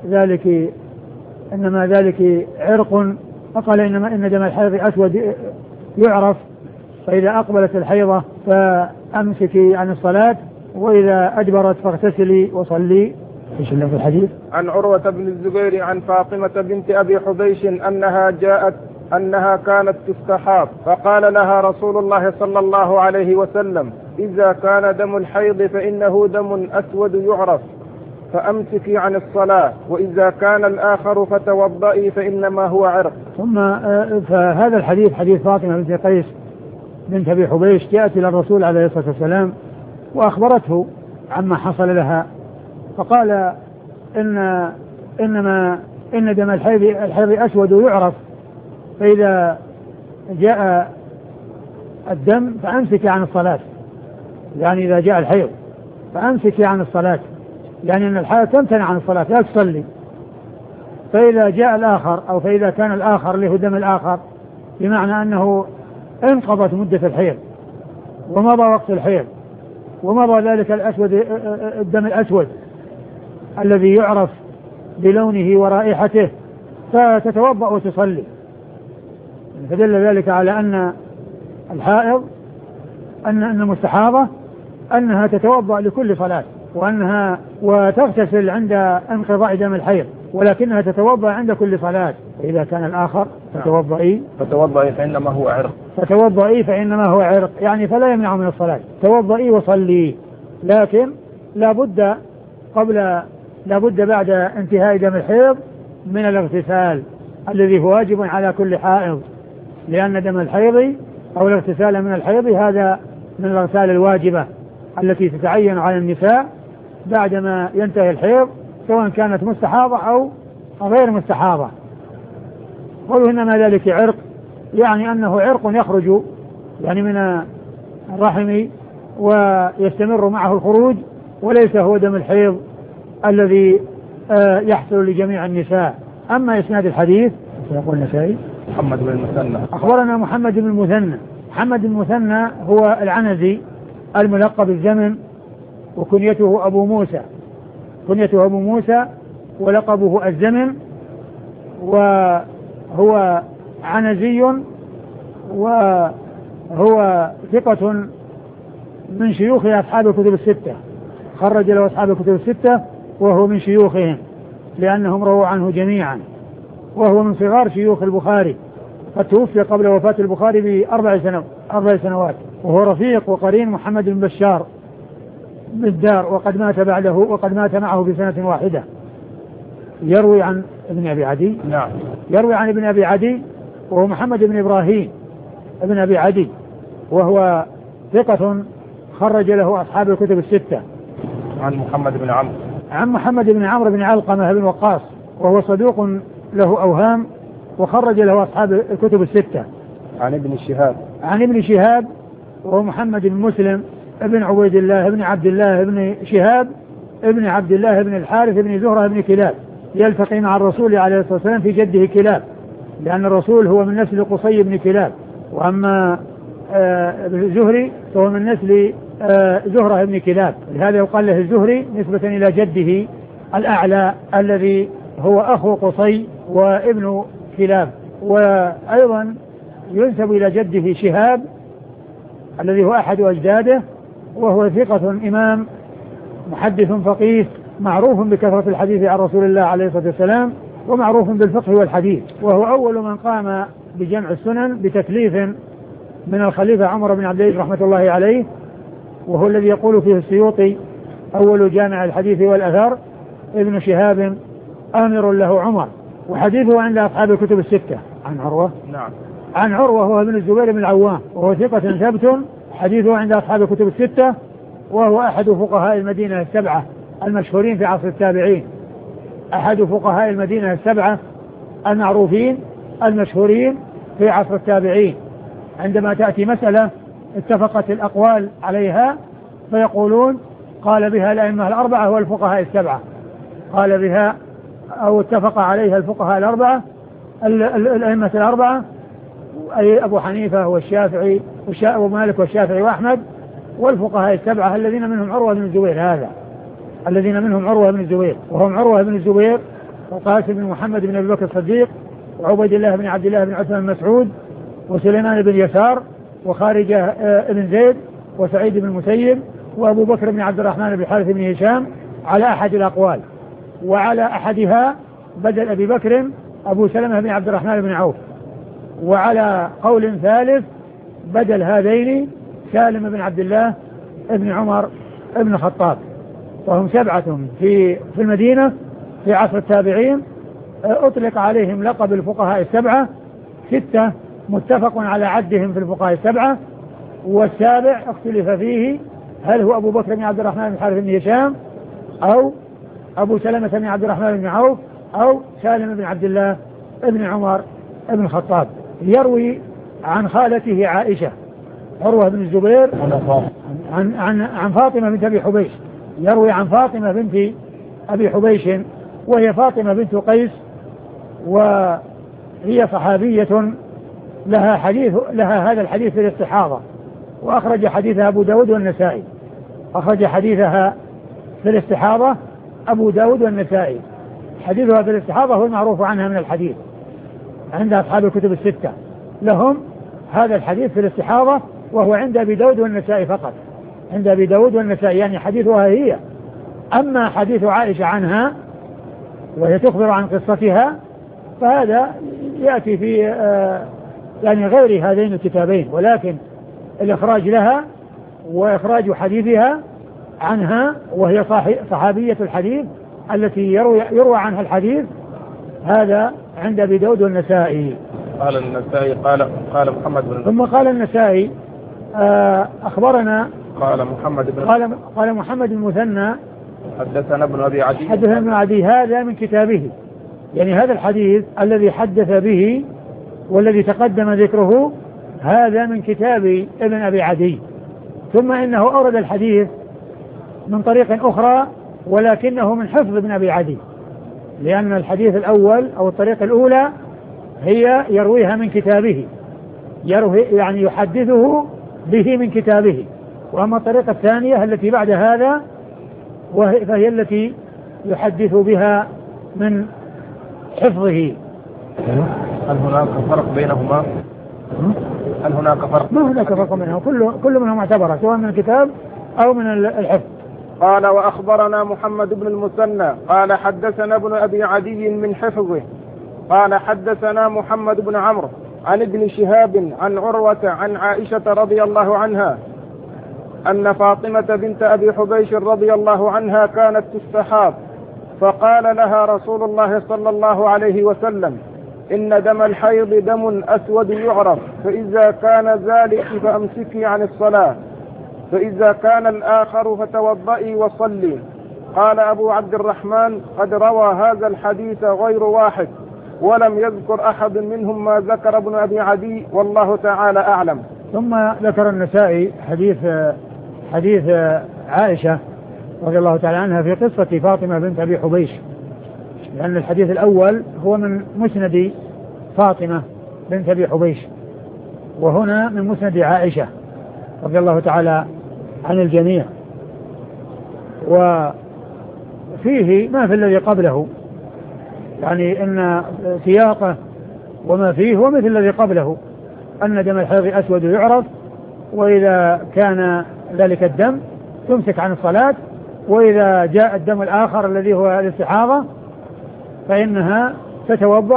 ذلك عرق. فقال: إن دم الحيض أسود يعرف، فإذا أقبلت الحيضة فأمسكي عن الصلاة، وإذا أدبرت فاغتسلي وصلي. ايش اللي في الحديث؟ عن عروة بن الزبير عن فاطمة بنت أبي حبيش أنها كانت تستحاض، فقال لها رسول الله صلى الله عليه وسلم: إذا كان دم الحيض فإنه دم أسود يعرف، فأمسكي عن الصلاة، وإذا كان الآخر فتوضئي فإنما هو عرق. ثم فهذا الحديث حديث فاطمة بنت قيس بنت أبي حبيش جاءت إلى الرسول عليه الصلاة والسلام وأخبرته عما حصل لها، فقال: إن دم الحيض أسود يعرف، فإذا جاء الدم فأمسكي عن الصلاة، يعني إذا جاء الحيض فأمسكي عن الصلاة، يعني أن الحيض تمتنع عن الصلاة لا تصلي. فإذا جاء الآخر أو فإذا كان الآخر له دم الآخر، بمعنى أنه انقضت مدة الحيض ومضى وقت الحيض ومضى ذلك الدم الأسود الذي يعرف بلونه ورائحته، فتتوضأ وتصلي. فدل ذلك على أن الحائض أن المستحاضة أنها تتوضأ لكل صلاة وتغتسل عند انقضاء دم الحيض، ولكنها تتوضأ عند كل صلاة. إذا كان الآخر فتوضئي فإنما هو عرق، فتوضئي فإنما هو عرق، يعني فلا يمنع من الصلاة، توضئي وصلي، لكن لابد بعد انتهاء دم الحيض من الاغتسال الذي هو واجب على كل حائض، لأن دم الحيض أو الاغتسال من الحيض هذا من الأغسال الواجبة التي تتعين على النساء بعدما ينتهي الحيض، سواء كانت مستحاضة أو غير مستحاضة. قالوا إنما ذلك عرق، يعني أنه عرق يخرج يعني من الرحم ويستمر معه الخروج، وليس هو دم الحيض الذي يحصل لجميع النساء. أما إسناد الحديث سيقول النسائي محمد بن المثنى أخبرنا محمد بن المثنى. محمد بن المثنى هو العنزي الملقب بالزمن، وكنيته أبو موسى ولقبه الزمن، وهو عنزي، وهو ثقة من شيوخ أصحاب الكتب الستة، خرج له أصحاب الكتب الستة وهو من شيوخهم لأنهم رووا عنه جميعا، وهو من صغار شيوخ البخاري، قد توفي قبل وفاة البخاري ب4 سنوات، وهو رفيق وقرين محمد بن بشار بالدار، وقد مات معه في سنة واحدة. يروي عن ابن أبي عدي. نعم. يروي عن ابن أبي عدي وهو محمد بن إبراهيم ابن أبي عدي، وهو ثقة خرج له أصحاب الكتب الستة. عن محمد بن عمرو بن علقمة بن وقاص، وهو صدوق له أوهام، وخرج له أصحاب الكتب الستة. عن ابن شهاب وهو محمد بن مسلم ابن عبيد الله ابن عبد الله ابن شهاب ابن عبد الله ابن الحارث ابن زهرة ابن كلاب، يلتقي مع الرسول عليه الصلاة والسلام في جده كلاب، لأن الرسول هو من نسل قصي بن كلاب، وأما الزهري فهو من نسل زهرة ابن كلاب، لهذا يقال له الزهري نسبة إلى جده الأعلى الذي هو أخو قصي وابن كلاب. وأيضا ينسب إلى جده شهاب الذي هو أحد أجداده، وهو ثقة إمام محدث فقيه معروف بكثرة الحديث عن رسول الله عليه الصلاة والسلام، ومعروف بالفقه والحديث، وهو أول من قام بجمع السنن بتكليف من الخليفة عمر بن عبد العزيز رحمة الله عليه، وهو الذي يقول فيه السيوطي أول جامع الحديث والأثر ابن شهاب آمر له عمر. وحديثه عند أصحاب الكتب الستة. عن عروة. نعم. عن عروة هو ابن الزبير بن العوام، وهو ثقة ثبت، حديثه عند أصحاب الكتب الستة، وهو أحد فقهاء المدينة السبعة المشهورين في عصر التابعين، أحد فقهاء المدينة السبعة المعروفين المشهورين في عصر التابعين. عندما تأتي مسألة اتفقت الأقوال عليها فيقولون قال بها الأئمة الأربعة والفقهاء السبعة، قال بها أو اتفق عليها الفقهاء الأربعة الأئمة الأربعة، أي أبو حنيفة والشافعي وأبو مالك والشافعي وأحمد، والفقهاء السبعة الذين منهم عروة بن الزبير، الذين منهم عروة بن الزبير، وهم عروة بن الزبير وقاسم بن محمد بن أبي بكر الصديق وعبيد الله بن عبد الله بن عثمان مسعود وسليمان بن يسار وخارجة بن زيد وسعيد بن المسيب وأبو بكر بن عبد الرحمن بن الحارث بن هشام، على أحد الأقوال. وعلى أحدها بدل أبي بكر أبو سلمة بن عبد الرحمن بن عوف، وعلى قول ثالث بدل هذين سالم بن عبد الله بن عمر بن الخطاب. وهم سبعة في المدينة في عصر التابعين، أطلق عليهم لقب الفقهاء السبعة، 6 متفق على عدهم في الفقهاء السبعة، والسابع اختلف فيه هل هو أبو بكر بن عبد الرحمن بن الحارث بن هشام أو أبو سلمة بن عبد الرحمن بن عوف أو سالم بن عبد الله بن عمر بن الخطاب. يروي عن خالته عائشة عروة بن الزبير عن فاطمة بنت أبي حبيش، يروي عن فاطمة بنت أبي حبيش وهي فاطمة بنت قيس، وهي صحابية لها هذا الحديث في الاستحاضة، وأخرج حديثها أبو داود والنسائي، أخرج حديثها في الاستحاضة أبو داود والنسائي. حديثها في الاستحاضة هو المعروف عنها من الحديث عند أصحاب الكتب الستة، لهم هذا الحديث في الاستحاضة، وهو عند أبي داود والنسائي فقط، عند أبي داود والنسائي، يعني حديثها هي أما حديث عائشة عنها وهي تخبر عن قصتها فهذا يأتي في يعني غير هذين الكتابين، ولكن الإخراج لها وإخراج حديثها عنها وهي صحابية الحديث التي يروى عنها الحديث، هذا عند أبي داود والنسائي. قال النسائي قال محمد بن ثم قال النسائي أخبرنا قال محمد بن المثنى حدثنا ابن أبي عدي هذا من كتابه، يعني هذا الحديث الذي حدث به والذي تقدم ذكره هذا من كتاب ابن أبي عدي. ثم إنه أورد الحديث من طريق أخرى ولكنه من حفظ ابن أبي عدي، لأن الحديث الأول أو الطريق الأولى هي يرويها من كتابه، يعني يحدثه به من كتابه، وأما الطريقة الثانية التي بعد هذا فهي التي يحدث بها من حفظه. هل هناك فرق بينهما؟ هل هناك فرق؟ ما هناك فرق بينهما، كل منهم معتبرة سواء من الكتاب أو من الحفظ. قال وأخبرنا محمد بن المثنى قال حدثنا ابن أبي عدي من حفظه قال حدثنا محمد بن عمرو عن ابن شهاب عن عروة عن عائشة رضي الله عنها أن فاطمة بنت أبي حبيش رضي الله عنها كانت تستحاض، فقال لها رسول الله صلى الله عليه وسلم إن دم الحيض دم أسود يعرف، فإذا كان ذلك فأمسكي عن الصلاة، فإذا كان الآخر فتوضئي وصلي. قال أبو عبد الرحمن قد روى هذا الحديث غير واحد ولم يذكر أحد منهم ما ذكر ابن أبي عدي والله تعالى أعلم. ثم ذكر النسائي حديث عائشة رضي الله تعالى عنها في قصة فاطمة بنت أبي حبيش، لأن الحديث الأول هو من مسند فاطمة بنت أبي حبيش، وهنا من مسند عائشة رضي الله تعالى عن الجميع، وفيه ما في الذي قبله، يعني أن سياقه وما فيه ومثل الذي قبله، أن دم الحيض أسود يعرف، وإذا كان ذلك الدم تمسك عن الصلاة، وإذا جاء الدم الآخر الذي هو الاستحاضة فإنها تتوضأ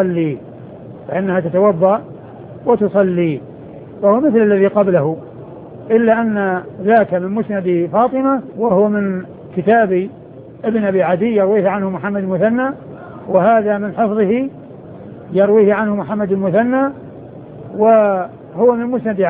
وتصلي، وهو مثل الذي قبله، إلا أن ذاك من مسند فاطمة وهو من كتاب ابن أبي عدي يرويه عنه محمد المثنى، وهذا من حفظه يرويه عنه محمد المثنى وهو من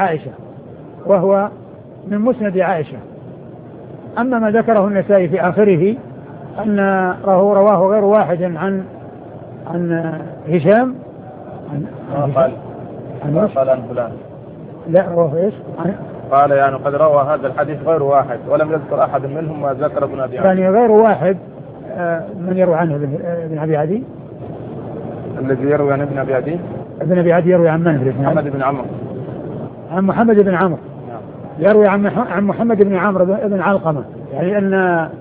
مسند عائشة. أما ما ذكره النسائي في آخره أن رواه غير واحد عن هشام قال عن فلان، لا رواه ايش؟ قال يعني قد روى هذا الحديث غير واحد ولم يذكر أحد منهم ما ذكر ابن أبي عدي. يعني غير واحد من يروي عنه ابن أبي عدي، الذي يروي عن ابن أبي عدي يروي عن من؟ محمد بن عمرو، عن محمد بن عمرو، يروي عن محمد بن عمرو بن علقمة، يعني أن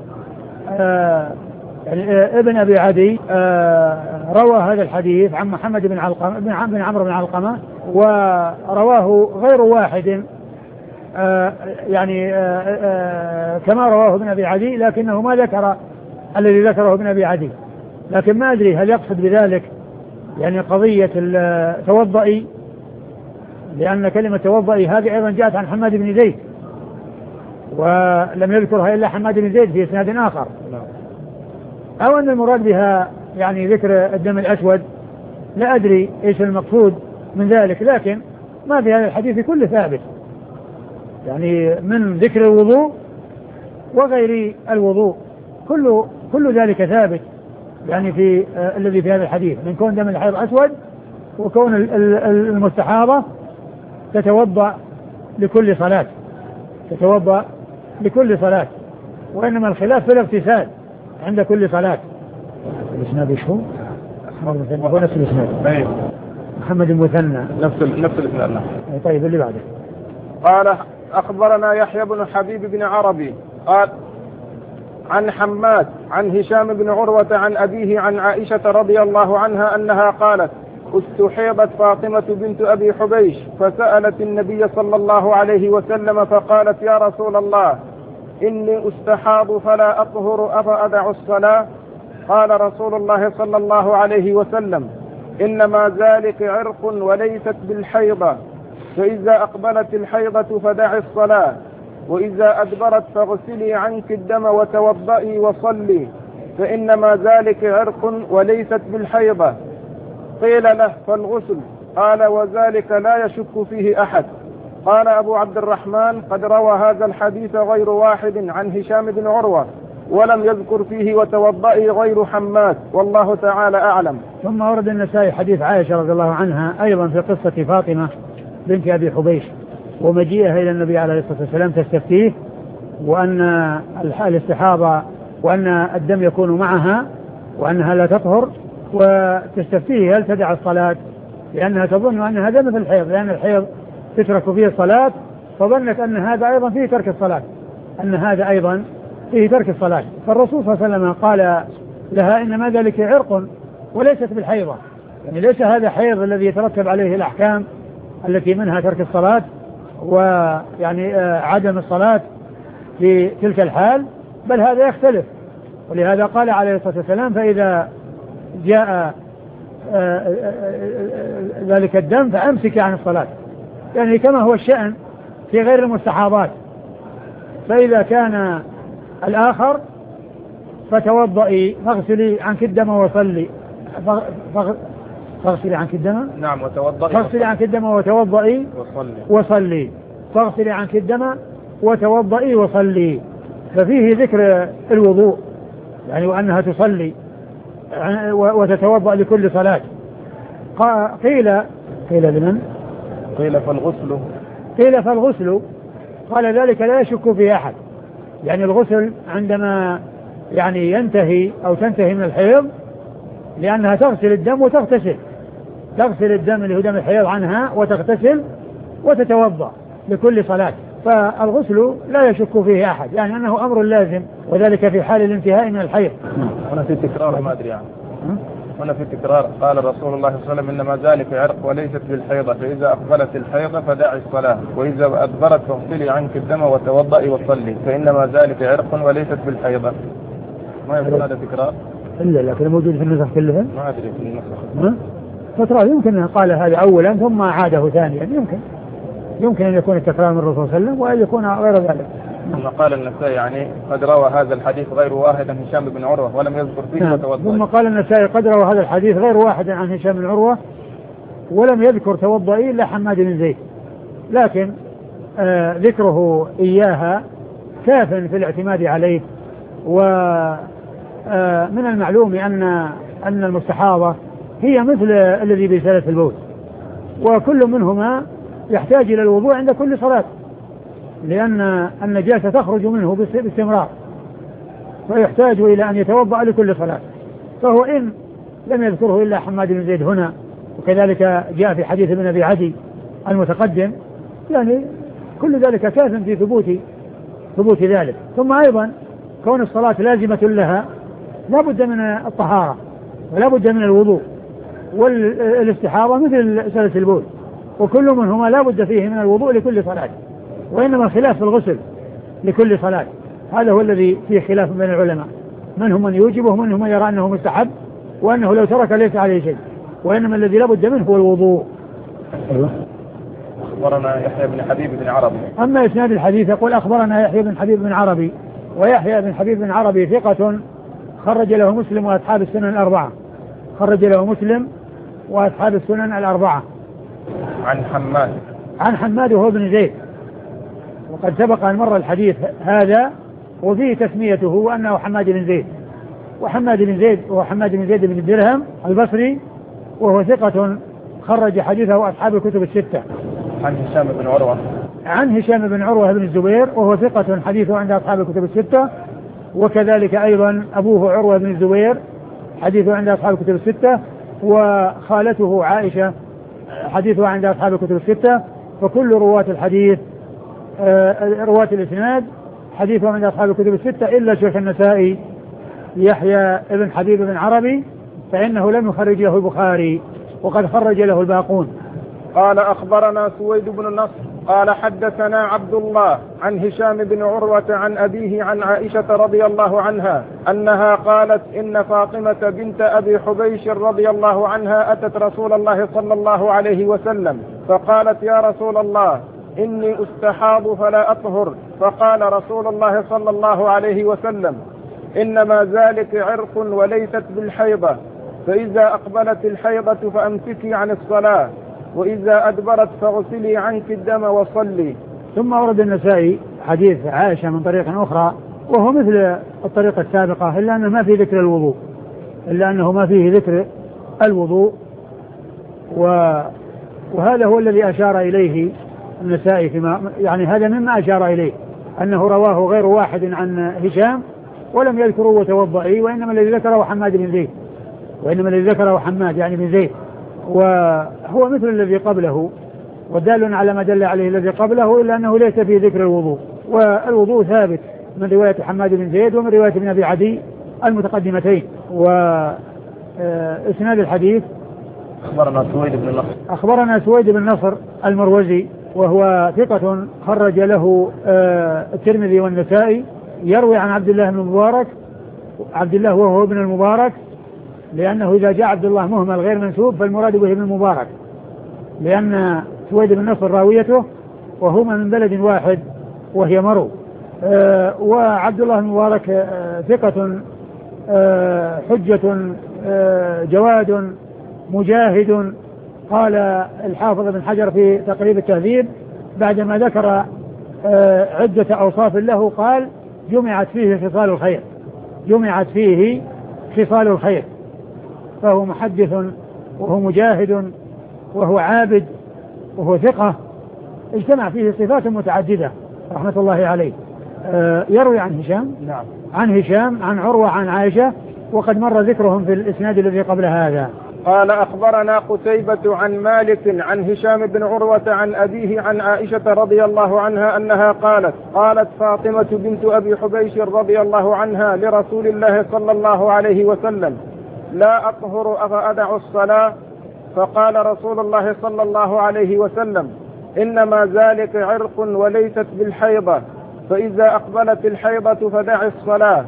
يعني ابن أبي عدي روى هذا الحديث عن محمد بن علقمة بن عمرو بن علقمة، ورواه غير واحد يعني كما رواه ابن أبي عدي، لكنه ما ذكر الذي ذكره ابن أبي عدي، لكن ما أدري هل يقصد بذلك يعني قضية توضئي، لأن كلمة توضئي هذه أيضا جاءت عن حماد بن زيد ولم يذكرها إلا حماد بن زيد في إسناد آخر، أو أن المراد بها يعني ذكر الدم الأسود، لا أدري إيش المقصود من ذلك، لكن ما في هذا الحديث كله ثابت، يعني من ذكر الوضوء وغير الوضوء كل ذلك ثابت، يعني في الذي في هذا الحديث من كون دم الحيض أسود وكون المستحاضة تتوضأ لكل صلاة، وإنما الخلاف في الاغتسال عند كل صلاة. الإسناد ايش هو؟ هو نفس الإسناد محمد المثنى نفس الإسناد. طيب اللي بعده. قال أخبرنا يحيى بن حبيب بن عربي قال عن حماد عن هشام بن عروة عن أبيه عن عائشة رضي الله عنها أنها قالت استحيضت فاطمة بنت أبي حبيش فسألت النبي صلى الله عليه وسلم فقالت يا رسول الله إني أستحاض فلا أطهر أفأدع الصلاة؟ قال رسول الله صلى الله عليه وسلم: إنما ذلك عرق وليست بالحيضة، فإذا أقبلت الحيضة فدعي الصلاة، وإذا أدبرت فاغسلي عنك الدم وتوضئي وصلي، فإنما ذلك عرق وليست بالحيضة. قيل له: فالغسل؟ قال: وذلك لا يشك فيه أحد. قال أبو عبد الرحمن: قد روى هذا الحديث غير واحد عن هشام بن عروة، ولم يذكر فيه وتوضئي غير حماد، والله تعالى أعلم. ثم ورد النسائي حديث عائشة رضي الله عنها أيضا في قصة فاطمة بنت أبي حبيش ومجيئها إلى النبي عليه الصلاة والسلام تستفتيه، وأن الاستحاضة وأن الدم يكون معها وأنها لا تطهر، وتستفتيه هل تدع الصلاة، لأنها تظن أن هذا مثل الحيض، لأن الحيض تترك فيه الصلاة، فظنت أن هذا أيضا فيه ترك الصلاة، أن هذا أيضا فيه ترك الصلاة. فالرسول صلى الله عليه وسلم قال لها: إنما ذلك عرق وليست بالحيضة، يعني ليس هذا حيض الذي يترتب عليه الأحكام التي منها ترك الصلاة ويعني عدم الصلاة في تلك الحال، بل هذا يختلف. ولهذا قال عليه الصلاة والسلام: فإذا جاء ذلك الدم فأمسك عن الصلاة، يعني كما هو الشأن في غير المستحاضات. فإذا كان الآخر فتوضئي فاغسلي عنك الدم وصلي، فاغسلي عنك الدم، نعم، وتوضئي، فاغسلي عنك الدم وتوضئي وصلي، فاغسلي عنك الدم وتوضئي وصلي. ففيه ذكر الوضوء، يعني وأنها تصلي وتتوضأ لكل صلاة. قيل لمن؟ قيل فالغسل. قيل فالغسل، قال ذلك لا يشك فيه أحد، يعني الغسل عندما يعني ينتهي أو تنتهي من الحيض، لأنها تغسل الدم وتغتسل، تغسل الدم اللي هو دم الحيض عنها وتغتسل وتتوضأ لكل صلاة. فالغسل لا يشك فيه أحد، يعني أنه أمر لازم، وذلك في حال الانتهاء من الحيض. هنا في تكرار، ما أدري يعني. هنا في تكرار. قال رسول الله صلى الله عليه وسلم: إنما ذلك عرق وليست بالحيضة، فإذا أقبلت الحيضة فدعي الصلاة، وإذا أدبرت فاغسلي عنك الدم وتوضئي وصلي، فإنما ذلك عرق وليست بالحيضة. ما يكون هذا تكرار؟ إلا لكن موجود في النسخ كلها. ما أدري في النسخ. فترى يمكن أن قال هذا أولا ثم عاده ثانيا، يمكن أن يكون التكرار من الرسول صلى الله عليه وسلم، وأن يكون غير ذلك. ثم قال النسائي: يعني قد روى هذا الحديث غير واحد عن هشام بن عروة ولم يذكر فيه وتوضئي. ثم قال النسائي: قد روى هذا الحديث غير واحد عن هشام بن عروة ولم يذكر توضئي إلا حماد بن زيد، لكن ذكره إياها كاف في الاعتماد عليه. ومن المعلوم أن المستحاضة هي مثل الذي بسالة البول، وكل منهما يحتاج إلى الوضوء عند كل صلاة، لأن النجاسة تخرج منه باستمرار، فيحتاج إلى أن يتوضأ لكل صلاة. فهو إن لم يذكره إلا حماد بن زيد هنا، وكذلك جاء في حديث ابن أبي عدي المتقدم، يعني كل ذلك كاف في ثبوت ذلك. ثم أيضا كون الصلاة لازمة لها لا بد من الطهارة ولا بد من الوضوء، والاستحاضة مثل سلس البول، وكل منهما لا بد فيه من الوضوء لكل صلاة، وإنما الخلاف في الغسل لكل صلاة. هذا هو الذي فيه خلاف بين العلماء، منهم من يوجبه ومنهم من يرى أنه مستحب وأنه لو ترك ليس عليه شيء، وإنما الذي لا بد منه هو الوضوء. أيوة. أخبرنا يحيى بن حبيب بن عربي. أما إسناد الحديث يقول: أخبرنا يحيى بن حبيب بن عربي، ويحيى بن حبيب بن عربي ثقة خرج له مسلم وأصحاب السنن الأربعة، خرج له مسلم وأصحاب السنن الأربعة. عن حماد وهو بن زيد، وقد سبق أن مر الحديث هذا وفيه تسميته وأنه حماد بن زيد. وحماد بن زيد هو حماد بن زيد بن الدرهم البصري، وهو ثقة خرج حديثه أصحاب الكتب الستة. عن هشام بن عروة بن الزبير، وهو ثقة حديثه عند أصحاب الكتب الستة، وكذلك أيضا أبوه عروة بن الزبير حديثه عند أصحاب الكتب الستة، وخالته عائشة حديثه عند أصحاب الكتب الستة. فكل رواة الحديث رواة الإسناد حديثه عند أصحاب الكتب الستة إلا شيخ النسائي يحيى بن حبيب بن عربي، فإنه لم يخرج له البخاري، وقد خرج له الباقون. قال: أخبرنا سويد بن نصر قال حدثنا عبد الله عن هشام بن عروة عن أبيه عن عائشة رضي الله عنها أنها قالت إن فاطمة بنت أبي حبيش رضي الله عنها أتت رسول الله صلى الله عليه وسلم فقالت يا رسول الله إني أستحاض فلا أطهر، فقال رسول الله صلى الله عليه وسلم إنما ذلك عرق وليست بالحيضة، فإذا أقبلت الحيضة فأمسكي عن الصلاة، وإذا أدبرت فاغسلي عنك الدم وصلي. ثم ورد النسائي حديث عائشة من طريق أخرى وهو مثل الطريقة السابقة إلا أنه ما فيه ذكر الوضوء، وهذا هو الذي أشار إليه النسائي يعني هذا مما أشار إليه أنه رواه غير واحد عن هشام ولم يذكروا وتوضئي، وإنما الذي ذكره حماد يعني بن زيد، وهو مثل الذي قبله ودال على ما دل عليه الذي قبله، إلا أنه ليس فيه ذكر الوضوء، والوضوء ثابت من رواية حماد بن زيد ومن رواية ابن أبي عدي المتقدمتين. وإسناد الحديث أخبرنا سويد بن نصر المروزي وهو ثقة خرج له الترمذي والنسائي، يروي عن عبد الله وهو ابن المبارك، لأنه إذا جاء عبد الله مهمل غير منسوب فالمراد به ابن المبارك، لأن سويد بن نصر راويته وهما من بلد واحد وهي مرو. وعبد الله المبارك ثقة حجة جواد مجاهد. قال الحافظ بن حجر في تقريب التهذيب بعدما ذكر عدة أوصاف له قال جمعت فيه خصال الخير، فهو محدث وهو مجاهد وهو عابد وهو ثقة، اجتمع فيه صفات متعددة رحمة الله عليه. يروي عن هشام عن عروة عن عائشة، وقد مر ذكرهم في الإسناد الذي قبل هذا. قال أخبرنا قتيبة عن مالك عن هشام بن عروة عن أبيه عن عائشة رضي الله عنها أنها قالت فاطمة بنت أبي حبيش رضي الله عنها لرسول الله صلى الله عليه وسلم لا أطهر أفأدع الصلاة؟ فقال رسول الله صلى الله عليه وسلم إنما ذلك عرق وليست بالحيضة، فإذا أقبلت الحيضة فدع الصلاة،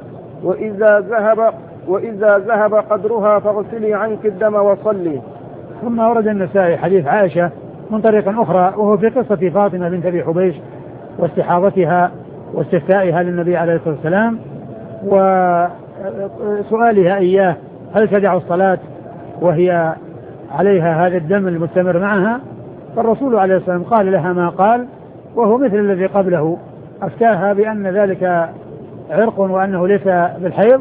وإذا ذهب قدرها فاغسلي عنك الدم وصلي. ثم ورد النسائي حديث عائشة من طريق أخرى وهو في قصة فاطمة بنت أبي حبيش واستحاضتها واستفتائها للنبي عليه الصلاة والسلام وسؤالها إياه هل تدع الصلاة وهي عليها هذا الدم المستمر معها، فالرسول عليه الصلاة والسلام قال لها ما قال، وهو مثل الذي قبله، أفتاها بأن ذلك عرق وأنه ليس بالحيض،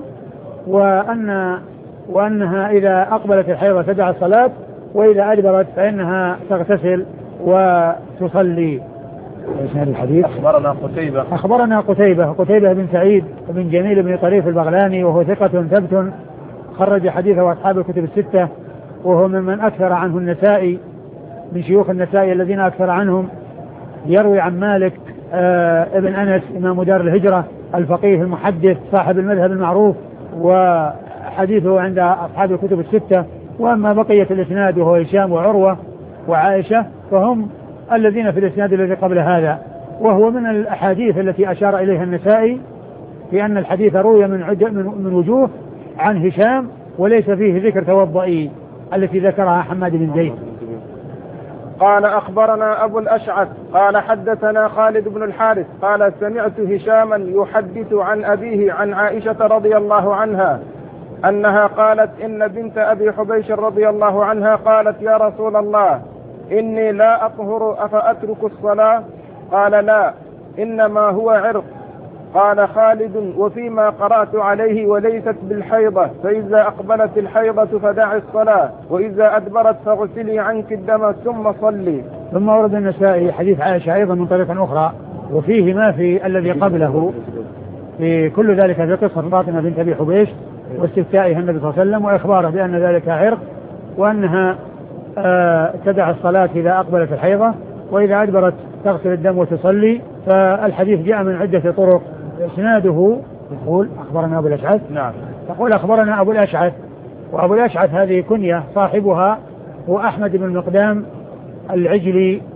وأنها إذا أقبلت الحيضة تدع الصلاة، وإذا أدبرت فإنها تغتسل وتصلي. الحديث أخبرنا قتيبة بن سعيد بن جميل بن طريف البغلاني وهو ثقة ثبت خرج حديثه أصحاب الكتب الستة، وهو ممن أكثر عنه النسائي من شيوخ النسائي الذين أكثر عنهم. يروي عن مالك ابن أنس إمام دار الهجرة الفقيه المحدث صاحب المذهب المعروف، وحديثه عند أصحاب الكتب الستة. وأما بقية الإسناد وهو هشام وعروة وعائشة فهم الذين في الإسناد الذي قبل هذا، وهو من الأحاديث التي أشار إليها النسائي في أن الحديث روي من وجوه عن هشام وليس فيه ذكر توضئي التي ذكرها حماد بن زيد. قال أخبرنا أبو الأشعث قال حدثنا خالد بن الحارث قال سمعت هشاما يحدث عن أبيه عن عائشة رضي الله عنها أنها قالت إن بنت أبي حبيش رضي الله عنها قالت يا رسول الله إني لا أطهر أفأترك الصلاة؟ قال لا، إنما هو عرق. قال خالد وفيما قرأت عليه وليست بالحيضة، فإذا أقبلت الحيضة فدع الصلاة، وإذا أدبرت فاغسلي عنك الدم ثم صلي. ثم ورد النسائي حديث عائشة أيضا من طريق أخرى وفيه ما في الذي قبله، في كل ذلك في قصة فاطمة بنت أبي حبيش واستفتائها النبي صلى الله عليه وسلم وإخباره بأن ذلك عرق، وأنها تدع الصلاة إذا أقبلت الحيضة، وإذا أدبرت تغسل الدم وتصلي. فالحديث جاء من عدة طرق. إسناده يقول أخبرنا أبو الأشعث. تقول أخبرنا أبو الأشعث، وأبو الأشعث هذه كنية، صاحبها هو أحمد بن المقدام العجلي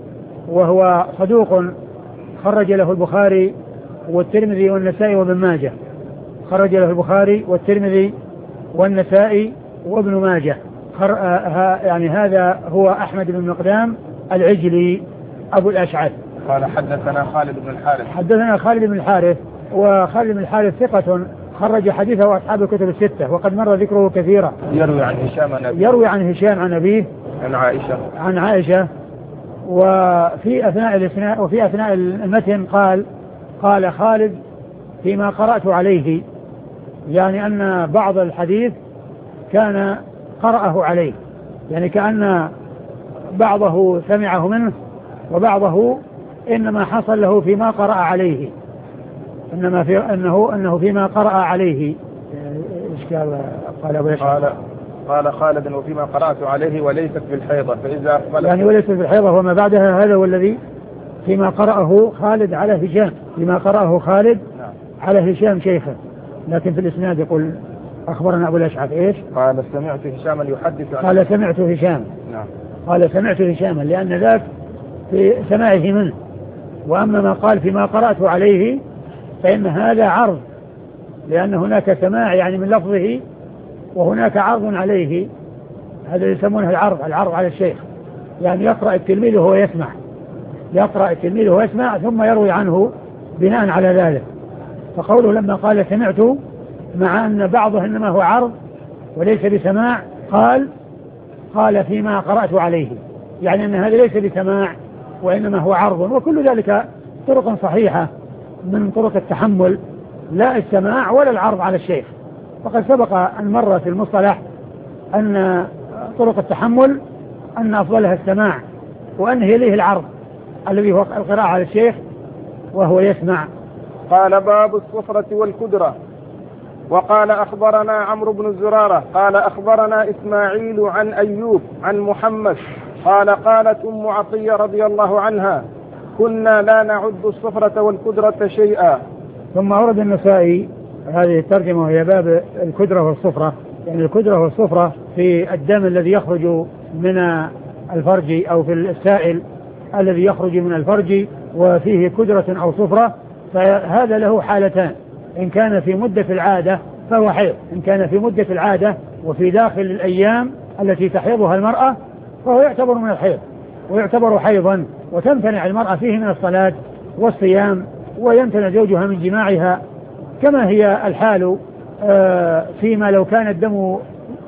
وهو صدوق خرج له البخاري والترمذي والنسائي وابن ماجه. خرج له البخاري والترمذي والنسائي وابن ماجه. يعني هذا هو أحمد بن مقدام العجلي أبو الأشعث. قال حدثنا خالد بن الحارث. حدثنا خالد بن الحارث، وخالد بن الحارث ثقة خرج حديثه أصحاب الكتب الستة، وقد مر ذكره كثيرا. يروي عن هشام عن أبيه عن عائشة. وفي أثناء المتن قال خالد فيما قرأت عليه، يعني أن بعض الحديث كان قرأه عليه، يعني كأن بعضه سمعه منه وبعضه إنما حصل له فيما قرأ عليه، أنه فيما قرأ عليه. إيش قال خالد وفيما قرأت عليه وليست بالحيضة، فإذا أقبلت يعني وليست بالحيضة وما بعدها، هذا هو الذي فيما قرأه خالد على هشام، فيما قرأه خالد على هشام شيخه. لكن في الإسناد يقول أخبرنا أبو الأشعث إيش؟ قال سمعت هشاما يحدث عن قال سمعت هشام. نعم. قال سمعت هشاما، لأن ذاك في سماعه منه. وأما ما قال فيما قرأت عليه فإن هذا عرض، لأن هناك سماع يعني من لفظه وهناك عرض عليه، هذا يسمونه العرض على الشيخ، يعني يقرأ التلميذ وهو يسمع، يقرأ التلميذ وهو يسمع ثم يروي عنه بناء على ذلك. فقوله لما قال سمعت، مع أن بعضه إنما هو عرض وليس بسماع، قال فيما قرأت عليه، يعني أن هذا ليس بسماع وإنما هو عرض. وكل ذلك طرق صحيحة من طرق التحمل، لا السماع ولا العرض على الشيخ. وقد سبق أن مر في المصطلح أن طرق التحمل أن أفضلها السماع، وأن يليه العرض الذي هو القراءة على الشيخ وهو يسمع. قال باب الصفرة والكدرة. وقال أخبرنا عمرو بن زرارة قال أخبرنا إسماعيل عن أيوب عن محمد قال قالت أم عطية رضي الله عنها كنا لا نعد الصفرة والكدرة شيئا. ثم أورد النسائي هذه الترجمة وهي باب الكدرة والصفرة. يعني الكدرة والصفرة في الدم الذي يخرج من الفرج أو في السائل الذي يخرج من الفرج وفيه كدرة أو صفرة، فهذا له حالتان: إن كان في مدة العادة فهو حيض، إن كان في مدة العادة وفي داخل الأيام التي تحيضها المرأة فهو يعتبر من الحيض ويعتبر حيضا، وتمتنع المرأة فيه من الصلاة والصيام، ويمتنع زوجها من جماعها، كما هي الحال فيما لو كان الدم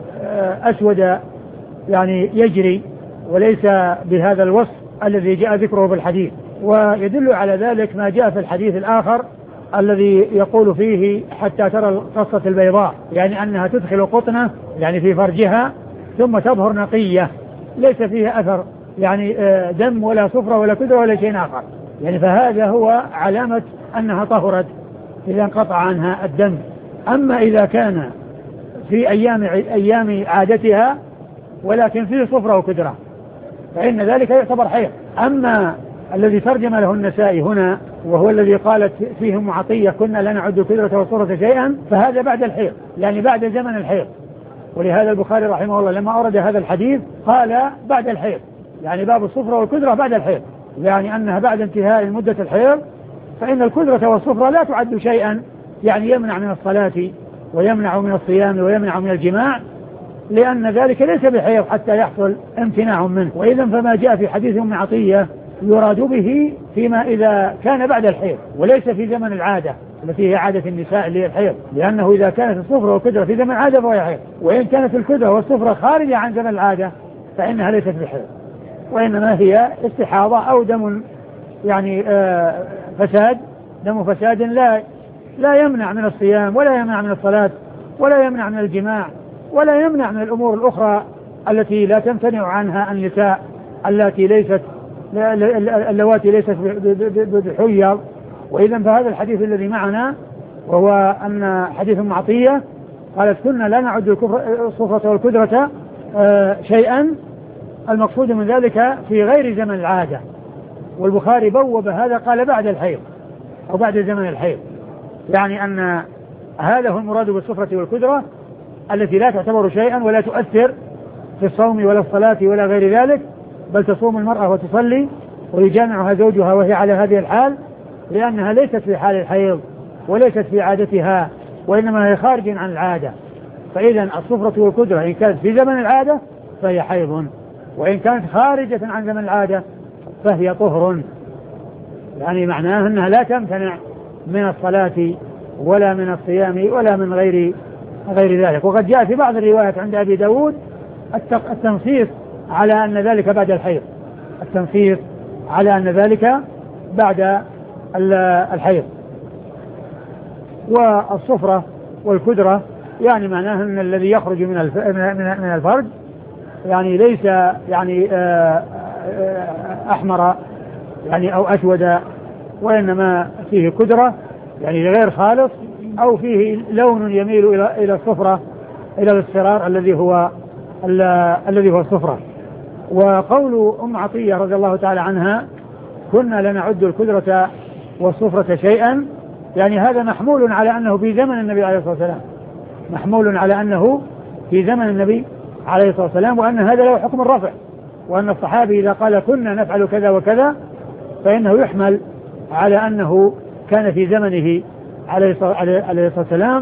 أسود يعني يجري وليس بهذا الوصف الذي جاء ذكره في الحديث. ويدل على ذلك ما جاء في الحديث الآخر الذي يقول فيه حتى ترى القصة البيضاء، يعني أنها تدخل قطنة يعني في فرجها ثم تظهر نقية ليس فيها أثر يعني دم ولا صفرة ولا كدرة ولا شيء آخر، يعني فهذا هو علامة أنها طهرت إذا انقطع عنها الدم. أما إذا كان في أيام عادتها ولكن فيه صفرة وكدرة فإن ذلك يعتبر حيض. أما الذي ترجم له النسائي هنا وهو الذي قالت فيه معطية كنا لا نعد الكدرة والصفرة شيئا، فهذا بعد الحيض، يعني بعد زمن الحيض. ولهذا البخاري رحمه الله لما أورد هذا الحديث قال بعد الحيض، يعني باب الصفرة والكدرة بعد الحيض، يعني أنها بعد انتهاء مدة الحيض فإن الكدرة والصفرة لا تعد شيئا، يعني يمنع من الصلاة ويمنع من الصيام ويمنع من الجماع، لأن ذلك ليس بحيض حتى يحصل امتناع منه. وإذا فما جاء في حديث أم عطية يراد به فيما إذا كان بعد الحيض وليس في زمن العادة التي هي عادة النساء اللي هي الحيض، لأنه إذا كانت الصفرة والكدرة في زمن العادة فهي حيض، وإن كانت الكدرة والصفرة خارجة عن زمن العادة فإنها ليست بحيض، وإنما هي استحاضة أو دم يعني فساد، دم فساد لا يمنع من الصيام ولا يمنع من الصلاة ولا يمنع من الجماع ولا يمنع من الأمور الأخرى التي لا تمتنع عنها النساء اللواتي ليست بحيض. وإذا فهذا الحديث الذي معنا وهو أن حديث معطية قالت كنا لا نعد الصفرة والكدرة شيئا، المقصود من ذلك في غير زمن العادة، والبخاري بوب هذا قال بعد الحيض أو بعد زمن الحيض، يعني أن هذا هو المراد بالصفرة والكدرة التي لا تعتبر شيئا ولا تؤثر في الصوم ولا الصلاة ولا غير ذلك، بل تصوم المرأة وتصلي ويجامعها زوجها وهي على هذه الحال، لأنها ليست في حال الحيض وليست في عادتها، وإنما هي خارج عن العادة. فإذا الصفرة والكدرة إن كانت في زمن العادة فهي حيض، وإن كانت خارجة عن زمن العادة فهي طهر، يعني معناه أنها لا تمتنع من الصلاة ولا من الصيام ولا من غير ذلك. وقد جاء في بعض الروايات عند أبي داود التنصيص على أن ذلك بعد الحيض، التنصيص على أن ذلك بعد الحيض. والصفرة والكدرة يعني معناه أن الذي يخرج من الفرج يعني ليس يعني أحمر يعني أو أسود، وإنما فيه كدرة يعني غير خالص، أو فيه لون يميل إلى الصفرة، إلى الاصفرار الذي هو الصفرة. وقول أم عطية رضي الله تعالى عنها كنا لنعد الكدرة والصفرة شيئا، يعني هذا محمول على أنه في زمن النبي عليه الصلاة والسلام، محمول على أنه في زمن النبي عليه الصلاة والسلام، وأن هذا له حكم الرفع، وأن الصحابي إذا قال كنا نفعل كذا وكذا فإنه يحمل على أنه كان في زمنه عليه الصلاة والسلام،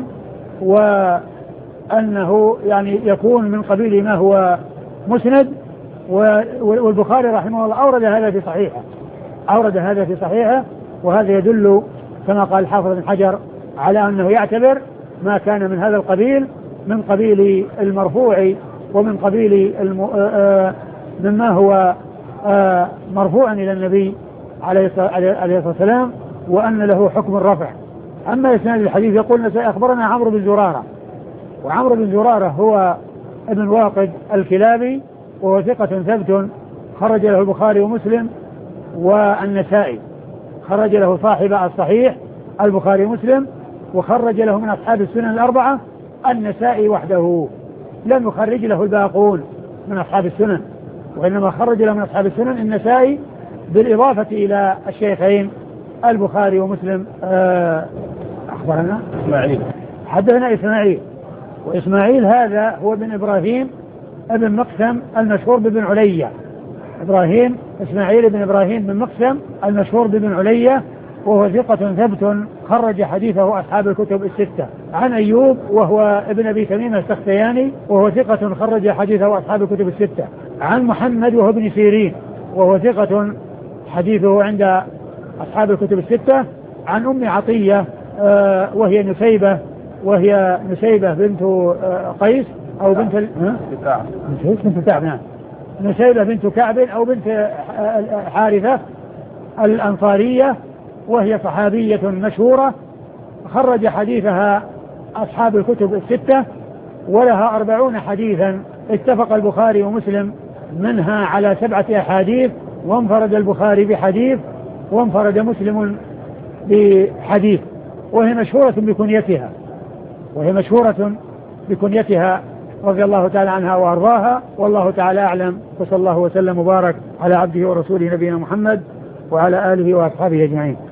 وأنه يعني يكون من قبيل ما هو مسند. والبخاري رحمه الله أورد هذا في صحيحه، وهذا يدل كما قال الحافظ بن حجر على أنه يعتبر ما كان من هذا القبيل من قبيل المرفوع، ومن قبيل مما هو مرفوعا إلى النبي عليه الصلاة والسلام، وأن له حكم الرفع. أما إسناد الحديث يقول أخبرنا عمرو بن زرارة، وعمرو بن زرارة هو ابن واقد الكلابي، وهو ثقة ثبت خرج له البخاري ومسلم والنسائي، خرج له صاحب الصحيح البخاري ومسلم، وخرج له من أصحاب السنن الأربعة النسائي وحده، لم يخرج له الباقون من أصحاب السنن، وإنما خرج له من أصحاب السنن النسائي بالإضافة إلى الشيخين البخاري ومسلم. أخبرنا إسماعيل، حدثنا إسماعيل، وإسماعيل هذا هو بن إبراهيم ابن مقسم المشهور بابن علية، إسماعيل بن إبراهيم بن مقسم المشهور بابن علية، وهو ثقة ثبت خرج حديثه أصحاب الكتب الستة. عن أيوب وهو ابن أبي تميم السختياني، وهو ثقة خرج حديثه أصحاب الكتب الستة. عن محمد وهو ابن سيرين، وهو ثقة حديثه عند أصحاب الكتب الستة. عن أم عطية وهي نسيبة بنت قيس أو بنت كعب، نعم، نسيبة بنت كعب أو بنت حارثة الأنصارية، وهي صحابية مشهورة خرج حديثها أصحاب الكتب الستة، ولها 40 حديثا اتفق البخاري ومسلم منها على 7 أحاديث، وانفرد البخاري بحديث، وانفرد مسلم بحديث، وهي مشهورة بكنيتها رضي الله تعالى عنها وأرضاها، والله تعالى أعلم، وصلى الله وسلم وبارك على عبده ورسوله نبينا محمد وعلى آله وأصحابه أجمعين.